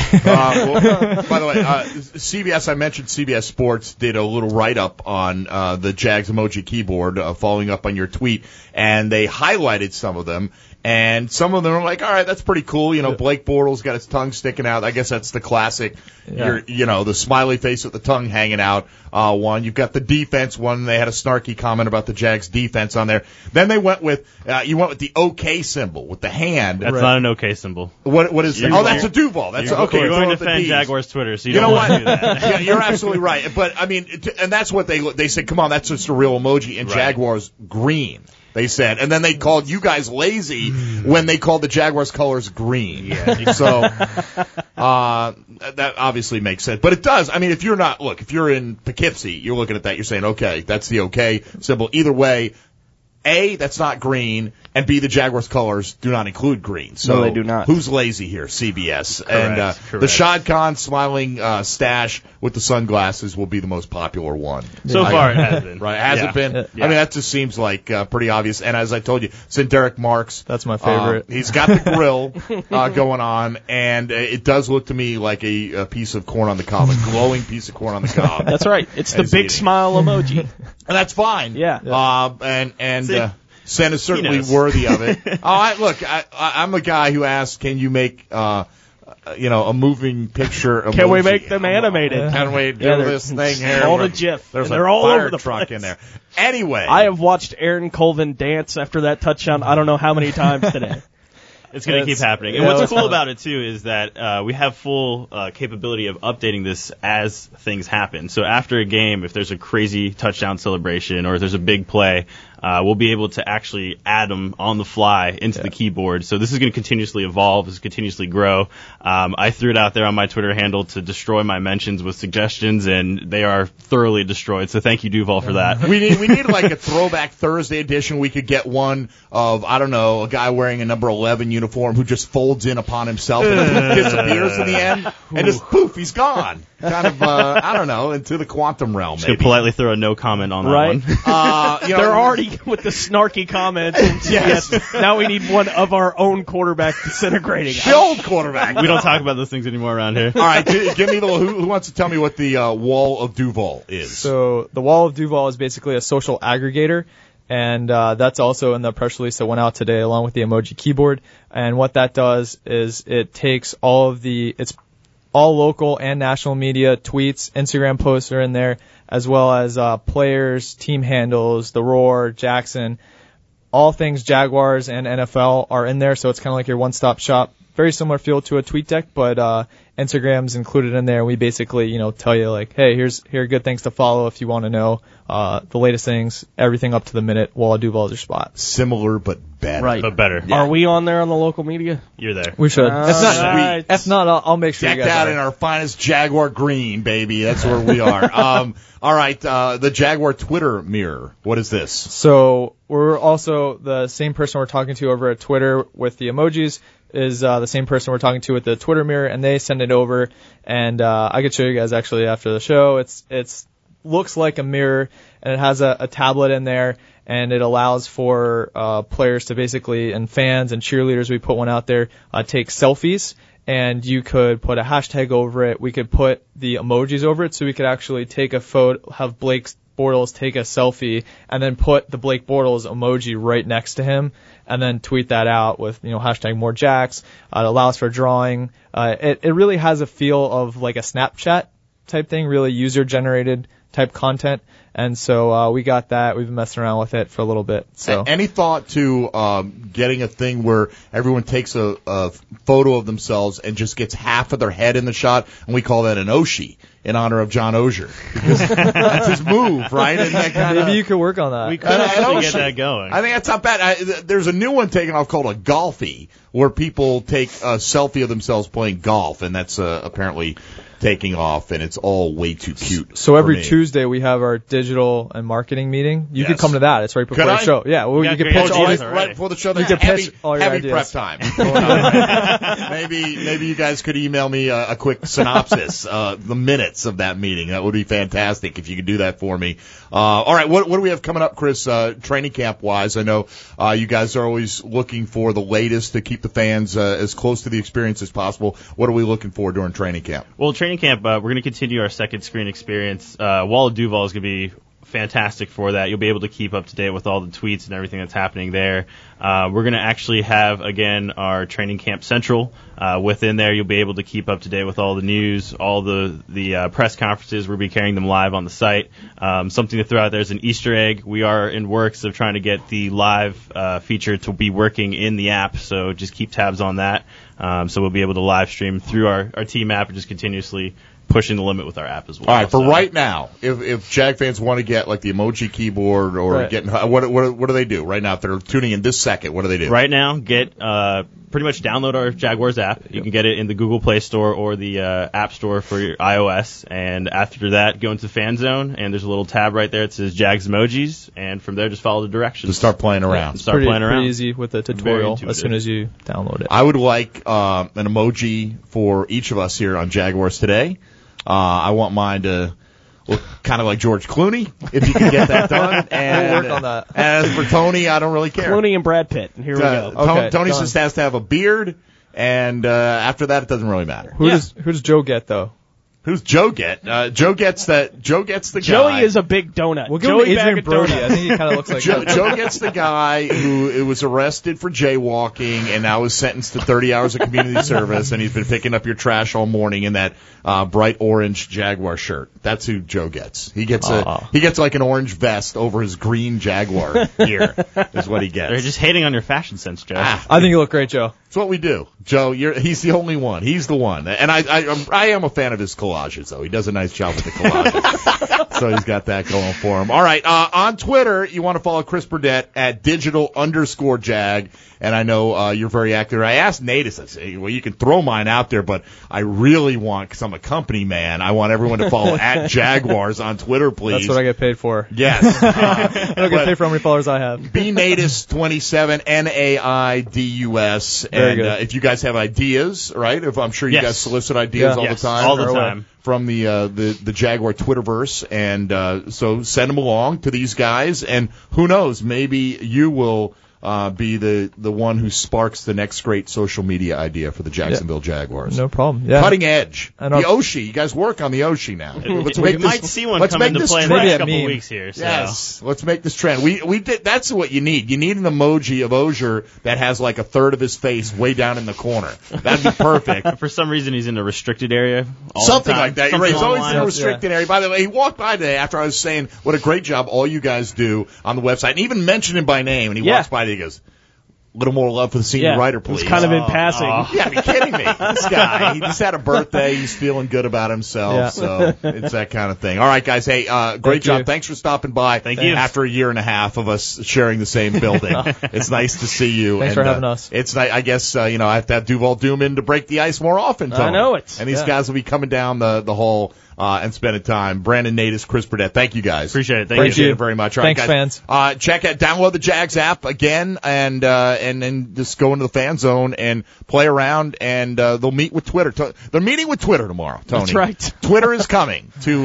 By the way, CBS, I mentioned CBS Sports did a little write-up on the Jags emoji keyboard, following up on your tweet, and they highlighted some of them. And some of them are like, all right, that's pretty cool. Blake Bortles got his tongue sticking out. I guess that's the classic, the smiley face with the tongue hanging out one. You've got the defense one. They had a snarky comment about the Jags defense on there. Then they went with, the OK symbol with the hand. That's not an OK symbol. What is that? Oh, that's a Duval. That's okay. You're going to defend Jaguars Twitter, so you don't want to do that. Yeah, you're absolutely right. But, and that's what they said, come on, that's just a real emoji. And Jaguars green, they said. And then they called you guys lazy when they called the Jaguars colors green. Yeah. So, that obviously makes sense. But it does. If you're in Poughkeepsie, you're looking at that, you're saying, okay, that's the okay symbol. Either way, A, that's not green, and B, the Jaguars colors do not include green. So no, they do not. Who's lazy here? CBS. Correct, and the Shad Khan smiling stash with the sunglasses will be the most popular one. So far it has been. Right, has it been? Yeah. That just seems like pretty obvious. And as I told you, it's in Derek Marks. That's my favorite. He's got the grill going on, and it does look to me like a piece of corn on the cob, a glowing piece of corn on the cob. That's right. It's the big smile emoji. And that's fine. Yeah. Sen is certainly worthy of it. I'm a guy who asked, can you make, a moving picture emoji? Can we make them animated? Can we do this thing here? All the GIF. There's they're a all fire over the truck place. in there. Anyway. I have watched Aaron Colvin dance after that touchdown I don't know how many times today. It's going to keep happening. And what's cool about it, too, is that we have full capability of updating this as things happen. So after a game, if there's a crazy touchdown celebration or if there's a big play, we'll be able to actually add them on the fly into the keyboard. So this is going to continuously evolve, this is continuously grow. I threw it out there on my Twitter handle to destroy my mentions with suggestions, and they are thoroughly destroyed. So thank you, Duval, for that. We need like a throwback Thursday edition. We could get one of, a guy wearing a number 11 uniform who just folds in upon himself and disappears in the end, and just poof, he's gone. Kind of, into the quantum realm. Just politely throw a no comment on that one. They're already with the snarky comments. Yes. Now we need one of our own quarterback disintegrating. The old quarterback. We don't talk about those things anymore around here. All right, give me who wants to tell me what the Wall of Duval is? So the Wall of Duval is basically a social aggregator. And that's also in the press release that went out today along with the emoji keyboard. And what that does is it takes it's all local and national media tweets, Instagram posts are in there, as well as players, team handles, The Roar, Jackson, all things Jaguars and NFL are in there. So it's kind of like your one-stop shop. Very similar feel to a TweetDeck, but Instagram's included in there. We basically, tell you like, hey, here are good things to follow if you want to know the latest things, everything up to the minute. Wall of Duval is your spot. Similar but better. Right. But better. Are we on there on the local media? You're there. We should. That's not Right. sweet. If not, I'll make sure you Decked guys out are. in our finest Jaguar green, baby. That's where we are. All right, the Jaguar Twitter mirror. What is this? So we're also the same person we're talking to over at Twitter with the emojis is the same person we're talking to with the Twitter mirror, and they send it over, and I could show you guys actually after the show. It's looks like a mirror, and it has a tablet in there, and it allows for players to basically, and fans and cheerleaders, we put one out there, take selfies. And you could put a hashtag over it. We could put the emojis over it, so we could actually take a photo, have Blake Bortles take a selfie, and then put the Blake Bortles emoji right next to him, and then tweet that out with, hashtag more Jacks. It allows for drawing. It really has a feel of like a Snapchat type thing, really user generated type content. And so we got that. We've been messing around with it for a little bit. So Any thought to getting a thing where everyone takes a photo of themselves and just gets half of their head in the shot, and we call that an Oshie in honor of John Ogier? Because that's his move, right? And that kinda, maybe you could work on that. We could actually get that going. I think that's not bad. There's a new one taken off called a Golfie, where people take a selfie of themselves playing golf, and that's apparently taking off, and it's all way too cute. So every for me. Tuesday we have our digial and marketing meeting. You Yes. could come to that. It's right before Could the I? show. Yeah, well, You you got could great pitch all ideas these. already. Right before the show, there's can heavy, pitch all your heavy ideas. prep time going on. Maybe you guys could email me a quick synopsis, the minutes of that meeting. That would be fantastic if you could do that for me. All right, what do we have coming up, Chris, training camp wise? I know you guys are always looking for the latest to keep the fans as close to the experience as possible. What are we looking for during training camp? Well, training camp, we're going to continue our second screen experience. Wall of Duval is going to be fantastic for that. You'll be able to keep up to date with all the tweets and everything that's happening there. We're going to actually have, again, our training camp central. Within there, you'll be able to keep up to date with all the news, all the press conferences. We'll be carrying them live on the site. Something to throw out there is an Easter egg. We are in works of trying to get the live feature to be working in the app, so just keep tabs on that. So we'll be able to live stream through our team app and just continuously pushing the limit with our app as well. All right, for So- right now, if Jag fans want to get like the emoji keyboard or Right. getting what do they do right now? If they're tuning in this second, what do they do? Right now, get pretty much download our Jaguars app. You can get it in the Google Play Store or the App Store for your iOS. And after that, go into Fan Zone, and there's a little tab right there that says Jags Emojis. And from there, just follow the directions. Just start playing around. Start playing around. Pretty easy with the tutorial intuitive. as soon as you download it. I would like an emoji for each of us here on Jaguars Today. I want mine to look kind of like George Clooney, if you can get that done. And We'll work on that. As for Tony, I don't really care. Clooney and Brad Pitt. And here we go. Okay, Tony done. just has to have a beard, and after that, it doesn't really matter. Who does Joe get though? Who's Joe get? Joe gets the guy. Joey is a big donut. We'll give him Joey Adrian bag of Brody. donuts. I think he kind of looks like him. Joe gets the guy who was arrested for jaywalking and now is sentenced to 30 hours of community service, and he's been picking up your trash all morning in that bright orange Jaguar shirt. That's who Joe gets. He gets like an orange vest over his green Jaguar gear. Is what he gets. They're just hating on your fashion sense, Joe. I think you look great, Joe. It's what we do. Joe, he's the only one. He's the one. And I am a fan of his collages, though. He does a nice job with the collages. So he's got that going for him. All right. On Twitter, you want to follow Chris Burdett at digital_Jag. And I know you're very active. I asked Nate, I said, well, you can throw mine out there, but I really want, because I'm a company man, I want everyone to follow at Jaguars on Twitter, please. That's what I get paid for. Yes. I don't get paid for how many followers I have. BNaidus27, NAIDUS. Very And good. if you guys have ideas, right? If I'm sure you Yes. guys solicit ideas Yeah. all Yes, the time. all the or time. From the Jaguar Twitterverse. And so send them along to these guys. And who knows, maybe you will be the one who sparks the next great social media idea for the Jacksonville Jaguars. No problem. Yeah. Cutting edge. And the our- Oshie. You guys work on the Oshie now. Let's we make might this, see one let's come make into this play in the trend. next couple meme. weeks here. So. Yes, let's make this trend. We did. That's what you need. You need an emoji of Ogier that has like a third of his face way down in the corner. That'd be perfect. For some reason, he's in a restricted area. All Something the time. like that. Something Right. He's always along in a the lines. restricted area. By the way, he walked by today after I was saying what a great job all you guys do on the website, and even mentioned him by name. And he Yeah. walks by and he goes, little more love for the senior writer, please. It was kind of in passing. Yeah, you're kidding me. This guy, he just had a birthday. He's feeling good about himself. So it's that kind of thing. All right, guys. Hey, great job. Thanks for stopping by. Thank you. After a year and a half of us sharing the same building. It's nice to see you. Thanks for having us. It's nice. I guess, I have to have Duval Doom in to break the ice more often, Tony. I know it. And these guys will be coming down the hall and spending time. Brandon Natus, Chris Burdett. Thank you guys. Appreciate it. Appreciate it very much. All right, Thanks, guys. fans. Check out, download the Jags app again, and then just go into the fan zone and play around. And they'll meet with Twitter. They're meeting with Twitter tomorrow, Tony. That's right. Twitter is coming to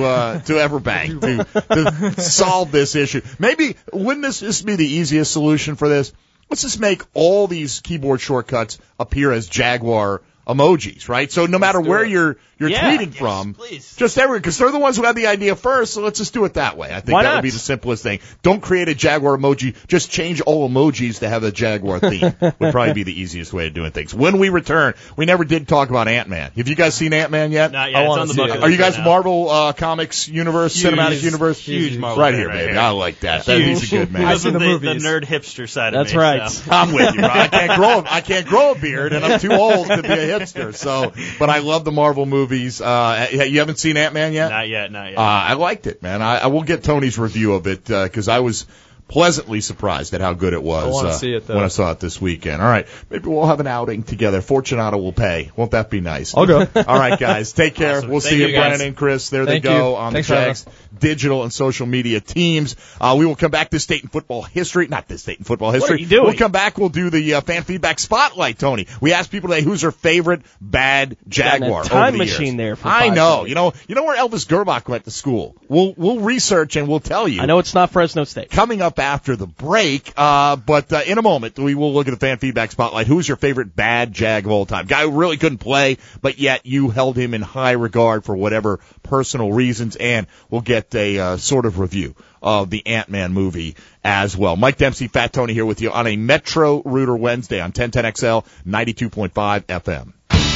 Everbank to solve this issue. Maybe wouldn't this be the easiest solution for this? Let's just make all these keyboard shortcuts appear as Jaguar emojis, right? So no matter where you're tweeting from, please. just everywhere, because they're the ones who had the idea first, so let's just do it that way. I think Why that not? would be the simplest thing. Don't create a Jaguar emoji, just change all emojis to have a Jaguar theme. Would probably be the easiest way of doing things. When we return, we never did talk about Ant-Man. Have you guys seen Ant-Man yet? Not yet. It's on the bucket list Are you guys right now. Marvel Comics universe, cinematic universe? Huge Marvel Right fan here, right baby. here. I like that. He's a good man. I've seen the the movies. nerd hipster side That's of me. right. So. I'm with you, right? I can't grow a beard, and I'm too old to be a hipster. So, but I love the Marvel movies. You haven't seen Ant-Man yet? Not yet. I liked it, man. I will get Tony's review of it because I was pleasantly surprised at how good it was. I want to see it, though. When I saw it this weekend. All right, maybe we'll have an outing together. Fortunato will pay. Won't that be nice? I'll go. All right, guys, take care. Awesome. We'll Thank see you, you, guys. Brennan and Chris. There Thank they go you. on Thanks the for having Jags digital and social media teams. We will come back to State and football history. Not this State and football history. What are you doing? We'll come back. We'll do the fan feedback spotlight, Tony. We asked people today who's their favorite bad Jaguar. Got a time over the machine years. there for I 5 know. minutes. You know where Elvis Gerbach went to school. We'll research and we'll tell you. I know it's not Fresno State. Coming up after the break, but in a moment we will look at the fan feedback spotlight. Who's your favorite bad Jag of all time? Guy who really couldn't play, but yet you held him in high regard for whatever personal reasons, and we'll get a sort of review of the Ant-Man movie as well. Mike Dempsey, Fat Tony here with you on a Metro Rooter Wednesday on 1010XL 92.5 FM.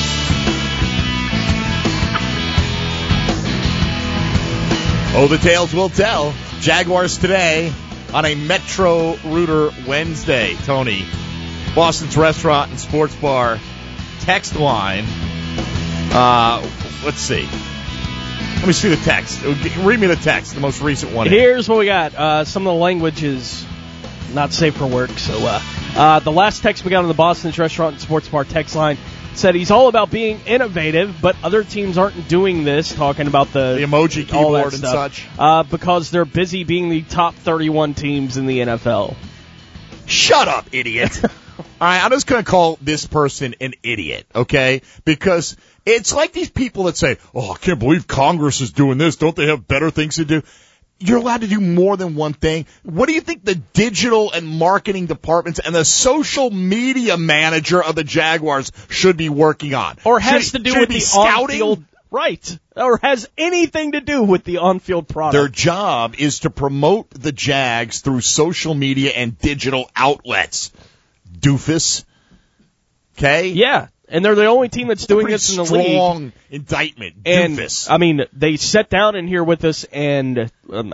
Oh, the tales will tell. Jaguars today on a Metro Rooter Wednesday. Tony, Boston's Restaurant and Sports Bar text line. Let's see. Let me see the text. Read me the text, the most recent one. Here's what we got. Some of the language is not safe for work. So the last text we got on the Boston's Restaurant and Sports Bar text line said he's all about being innovative, but other teams aren't doing this, talking about the emoji all that keyboard and stuff, such. because they're busy being the top 31 teams in the NFL. Shut up, idiot. All right, I'm just going to call this person an idiot, okay? Because it's like these people that say, oh, I can't believe Congress is doing this. Don't they have better things to do? You're allowed to do more than one thing. What do you think the digital and marketing departments and the social media manager of the Jaguars should be working on? Or has to do should with it be the scouting? on-field, right? Or has anything to do with the on-field product. Their job is to promote the Jags through social media and digital outlets. Doofus. Okay? Yeah, and they're the only team that's doing this in the league. Strong indictment. And, Doofus. I mean, they sat down in here with us, and,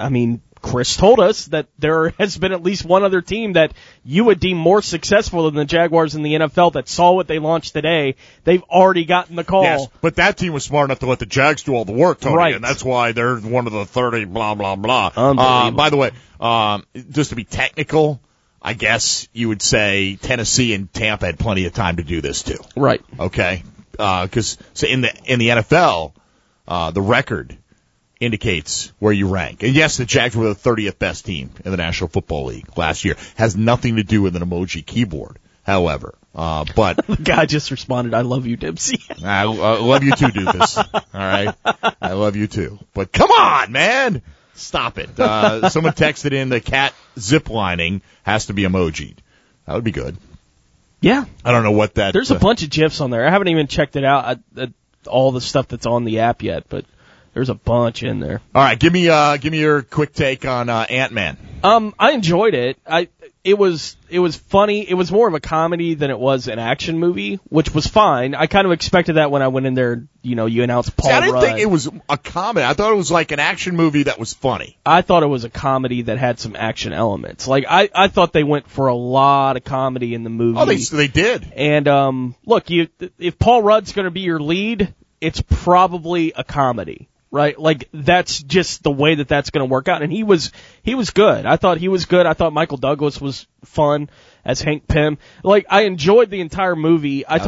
Chris told us that there has been at least one other team that you would deem more successful than the Jaguars in the NFL that saw what they launched today. They've already gotten the call. Yes, but that team was smart enough to let the Jags do all the work, Tony, Right. and that's why they're one of the 30, blah, blah, blah. Unbelievable. By the way, just to be technical, I guess you would say Tennessee and Tampa had plenty of time to do this too. Right. Okay, because in the NFL, the record indicates where you rank. And yes, the Jags were the 30th best team in the National Football League last year. Has nothing to do with an emoji keyboard, however. But The guy just responded, I love you, Dempsey. I love you too, Doofus. All right, I love you too. But come on, man, stop it. Someone texted in the cat ziplining has to be emojied. That would be good. Yeah. I don't know what that. There's a bunch of GIFs on there. I haven't even checked it out, all the stuff that's on the app yet, but there's a bunch in there. All right, give me your quick take on Ant-Man. I enjoyed it. It was funny. It was more of a comedy than it was an action movie, which was fine. I kind of expected that when I went in there. You announced Paul Rudd. I didn't think it was a comedy. I thought it was like an action movie that was funny. I thought it was a comedy that had some action elements. Like I thought they went for a lot of comedy in the movie. Oh, they did. And look, if Paul Rudd's going to be your lead, it's probably a comedy. Right? Like, that's just the way that's going to work out. And he was good. I thought he was good. I thought Michael Douglas was fun as Hank Pym. Like, I enjoyed the entire movie. I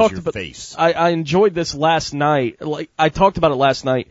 enjoyed this last night. Like, I talked about it last night.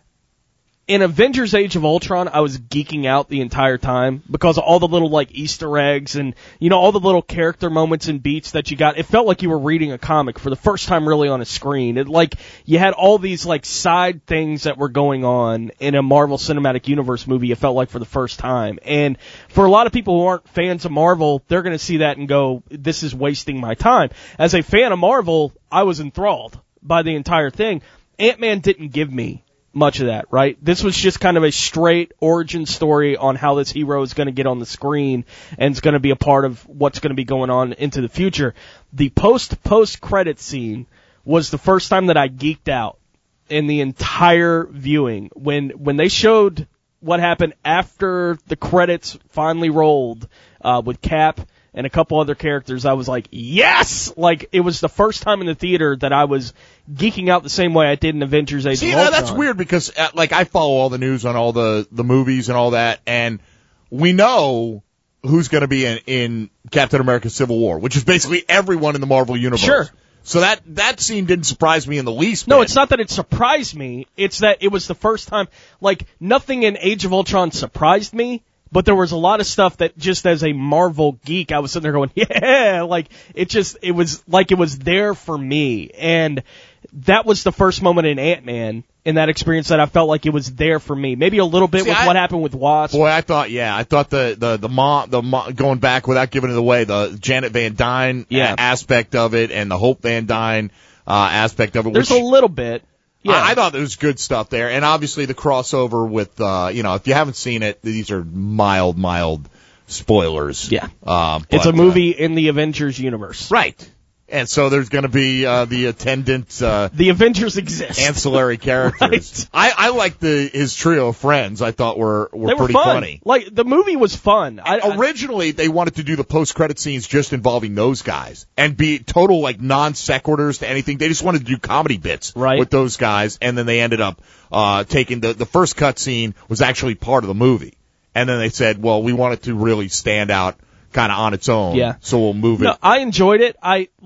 In Avengers Age of Ultron, I was geeking out the entire time because of all the little, like, Easter eggs and, all the little character moments and beats that you got. It felt like you were reading a comic for the first time really on a screen. You had all these, like, side things that were going on in a Marvel Cinematic Universe movie, it felt like, for the first time. And for a lot of people who aren't fans of Marvel, they're going to see that and go, this is wasting my time. As a fan of Marvel, I was enthralled by the entire thing. Ant-Man didn't give me much of that, right? This was just kind of a straight origin story on how this hero is going to get on the screen and is going to be a part of what's going to be going on into the future. The post-credit scene was the first time that I geeked out in the entire viewing. When they showed what happened after the credits finally rolled with Cap and a couple other characters, I was like, yes! Like, it was the first time in the theater that I was geeking out the same way I did in Avengers Age of Ultron. That's weird because, I follow all the news on all the movies and all that, and we know who's going to be in Captain America Civil War, which is basically everyone in the Marvel Universe. Sure. So that scene didn't surprise me in the least bit. No, it's not that it surprised me. It's that it was the first time, like, nothing in Age of Ultron surprised me. But there was a lot of stuff that just as a Marvel geek, I was sitting there going, yeah, like, it was there for me. And that was the first moment in Ant-Man, in that experience, that I felt like it was there for me. Maybe a little bit what happened with Wasp. Boy, I thought the mom, going back without giving it away, the Janet Van Dyne aspect of it and the Hope Van Dyne aspect of it. There's a little bit. Yeah. I thought there was good stuff there, and obviously the crossover with, if you haven't seen it, these are mild spoilers. Yeah. It's a movie in the Avengers universe. Right. And so there's going to be the attendant. The Avengers exist. Ancillary characters. Right. I liked his trio of friends. I thought were pretty funny. Like, the movie was fun. Originally, they wanted to do the post-credit scenes just involving those guys and be total, like, non-sequiturs to anything. They just wanted to do comedy bits with those guys, and then they ended up taking the first cut scene was actually part of the movie. And then they said, well, we want it to really stand out kind of on its own, so we'll move it. No, I enjoyed it.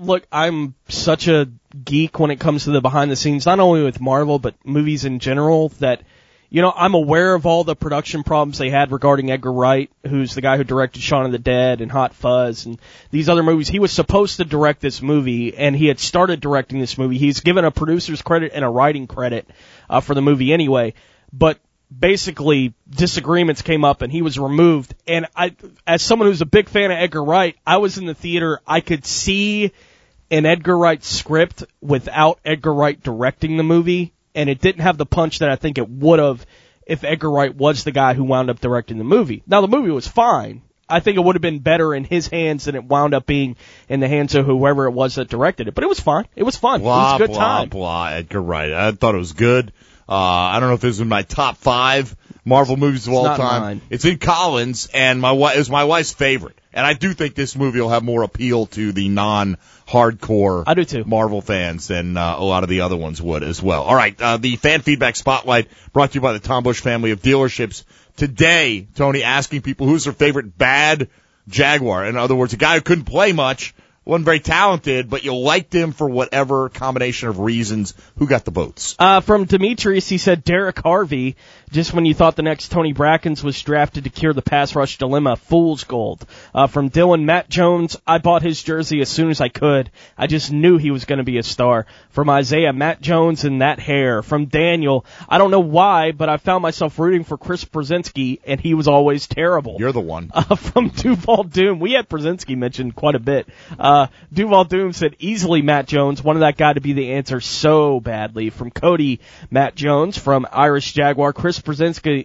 I'm such a geek when it comes to the behind the scenes, not only with Marvel, but movies in general, that, I'm aware of all the production problems they had regarding Edgar Wright, who's the guy who directed Shaun of the Dead and Hot Fuzz and these other movies. He was supposed to direct this movie, and he had started directing this movie. He's given a producer's credit and a writing credit for the movie anyway, but basically disagreements came up and he was removed. And as someone who's a big fan of Edgar Wright, I was in the theater. I could see an Edgar Wright script without Edgar Wright directing the movie, and it didn't have the punch that I think it would have if Edgar Wright was the guy who wound up directing the movie. Now, the movie was fine. I think it would have been better in his hands than it wound up being in the hands of whoever it was that directed it. But it was fine. It was fun. It was a good time. Edgar Wright. I thought it was good. I don't know if this is in my top 5 Marvel movies of all time. Mine. It's in Collins, and it was my wife's favorite. And I do think this movie will have more appeal to the non-hardcore I do too. Marvel fans than a lot of the other ones would as well. All right, the Fan Feedback Spotlight brought to you by the Tom Bush family of dealerships. Today, Tony asking people who's their favorite bad Jaguar. In other words, a guy who couldn't play much, wasn't very talented, but you liked him for whatever combination of reasons. Who got the votes? From Demetrius, he said Derek Harvey, just when you thought the next Tony Brackens was drafted to cure the pass rush dilemma, fool's gold. From Dylan, Matt Jones, I bought his jersey as soon as I could. I just knew he was going to be a star. From Isaiah, Matt Jones and that hair. From Daniel, I don't know why, but I found myself rooting for Chris Brzezinski, and he was always terrible. You're the one. From Duval Doom, we had Brzezinski mentioned quite a bit. Duval Doom said, easily Matt Jones. Wanted that guy to be the answer so badly. From Cody, Matt Jones. From Irish Jaguar, Chris Brzezinski,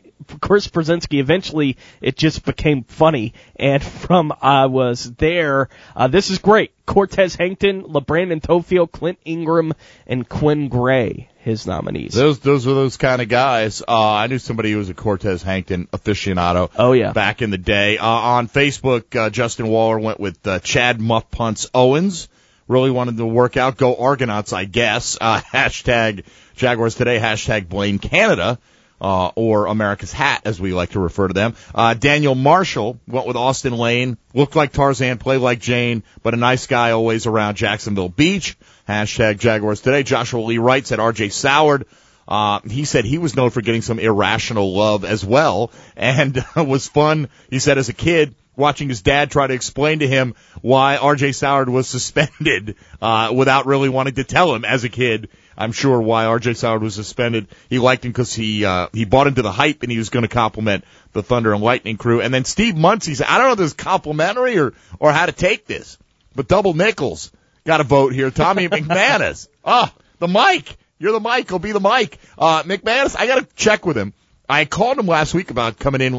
eventually it just became funny. And from I Was There, this is great. Cortez Hankton, LeBrandon Tofield, Clint Ingram, and Quinn Gray, his nominees. Those were those kind of guys. I knew somebody who was a Cortez Hankton aficionado. Oh, yeah. Back in the day. On Facebook, Justin Waller went with Chad Muff Punts Owens. Really wanted to work out. Go Argonauts, I guess. Hashtag Jaguars Today. Hashtag Blame Canada. Or America's Hat, as we like to refer to them. Daniel Marshall went with Austin Lane. Looked like Tarzan, played like Jane, but a nice guy always around Jacksonville Beach. Hashtag Jaguars Today. Joshua Lee Wright said R.J. Soward. He said he was known for getting some irrational love as well, and was fun, he said, as a kid, watching his dad try to explain to him why R.J. Soward was suspended, without really wanting to tell him as a kid. I'm sure why R.J. Soward was suspended. He liked him because he bought into the hype and he was going to compliment the Thunder and Lightning crew. And then Steve Muncie said, I don't know if this is complimentary or how to take this, but Double Nickels got a vote here. Tommy McManus. The mic. You're the mic. He'll be the mic. McManus, I got to check with him. I called him last week about coming in,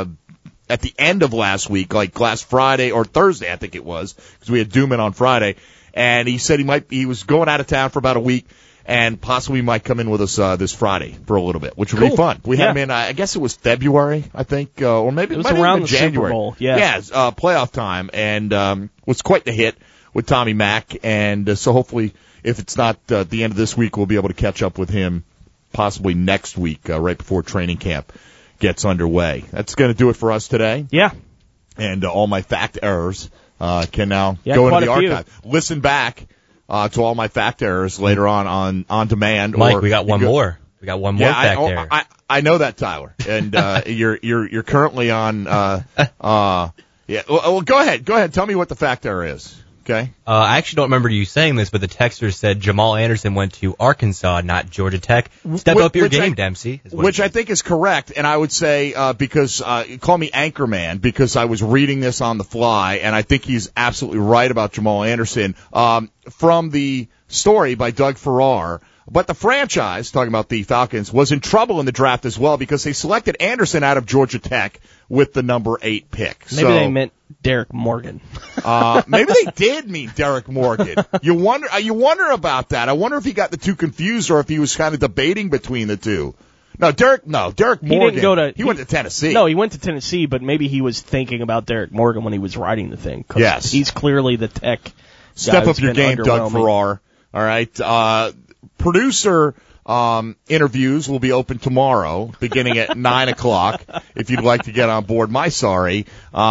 at the end of last week, like last Friday or Thursday, I think it was, because we had Doom in on Friday. And he said he was going out of town for about a week. And possibly might come in with us this Friday for a little bit, which would be fun. We had him in, I guess it was February, I think, or maybe it was might have around been the January. Super Bowl. Yeah, playoff time, and was quite the hit with Tommy Mack. And so hopefully, if it's not the end of this week, we'll be able to catch up with him possibly next week, right before training camp gets underway. That's going to do it for us today. Yeah, and all my fact errors can now go into the archive. Listen back. To all my fact errors later on demand. Mike, we got one more. We got one more fact error. I know that, Tyler. And you're currently on well, go ahead. Tell me what the fact error is. Okay. I actually don't remember you saying this, but the texter said Jamal Anderson went to Arkansas, not Georgia Tech. Step up your game, Dempsey. Which I think is correct, and I would say because call me Anchorman, because I was reading this on the fly, and I think he's absolutely right about Jamal Anderson from the story by Doug Farrar. But the franchise, talking about the Falcons, was in trouble in the draft as well because they selected Anderson out of Georgia Tech with the number 8 pick. Maybe they meant Derek Morgan. Maybe they did mean Derek Morgan. You wonder about that. I wonder if he got the two confused or if he was kind of debating between the two. Derek Morgan. He went to Tennessee. No, he went to Tennessee, but maybe he was thinking about Derek Morgan when he was writing the thing. Yes. He's clearly the Tech guy. Step up your game, Doug Farrar. All right. Producer interviews will be open tomorrow, beginning at 9 o'clock. If you'd like to get on board, so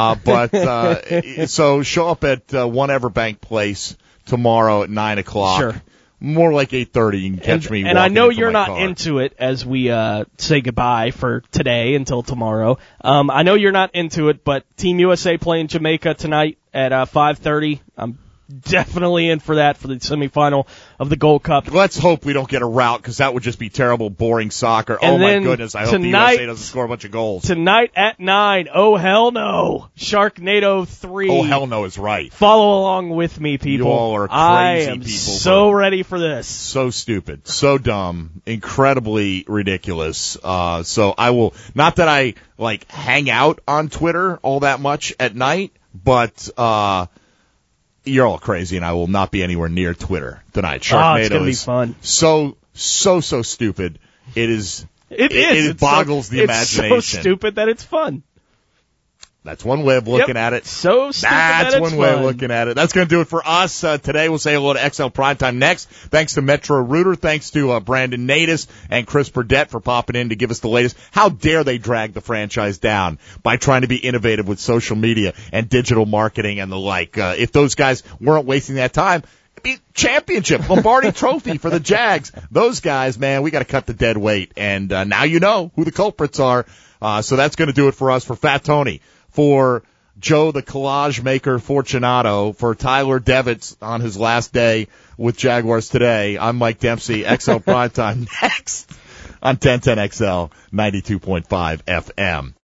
show up at One Everbank Place tomorrow at 9 o'clock. Sure. More like 8:30. You can catch me. And I know you're not car. into it as we say goodbye for today until tomorrow. I know you're not into it, but Team USA playing Jamaica tonight at 5:30. I'm definitely in for that for the semifinal of the Gold Cup. Let's hope we don't get a rout, because that would just be terrible, boring soccer. And my goodness, I hope the USA doesn't score a bunch of goals. Tonight at 9, oh hell no, Sharknado 3. Oh hell no is right. Follow along with me, people. You all are crazy I am people. So ready for this. So stupid, so dumb, incredibly ridiculous. So I will, not that I hang out on Twitter all that much at night, but you're all crazy, and I will not be anywhere near Twitter tonight. Sharknado it's gonna be fun. So stupid. It boggles the imagination. It's so stupid that it's fun. That's one way of looking at it. So stupid That's that it's one way fun. of looking at it. That's going to do it for us today. We'll say hello to XL Primetime next. Thanks to Metro Rooter. Thanks to Brandon Natus and Chris Burdett for popping in to give us the latest. How dare they drag the franchise down by trying to be innovative with social media and digital marketing and the like. If those guys weren't wasting that time, it'd be championship, Lombardi Trophy for the Jags. Those guys, man, we got to cut the dead weight. And now you know who the culprits are. So that's going to do it for us. For Fat Tony, for Joe the Collage Maker Fortunato, for Tyler Devitz on his last day with Jaguars Today, I'm Mike Dempsey. XL Primetime next on 1010XL 92.5 FM.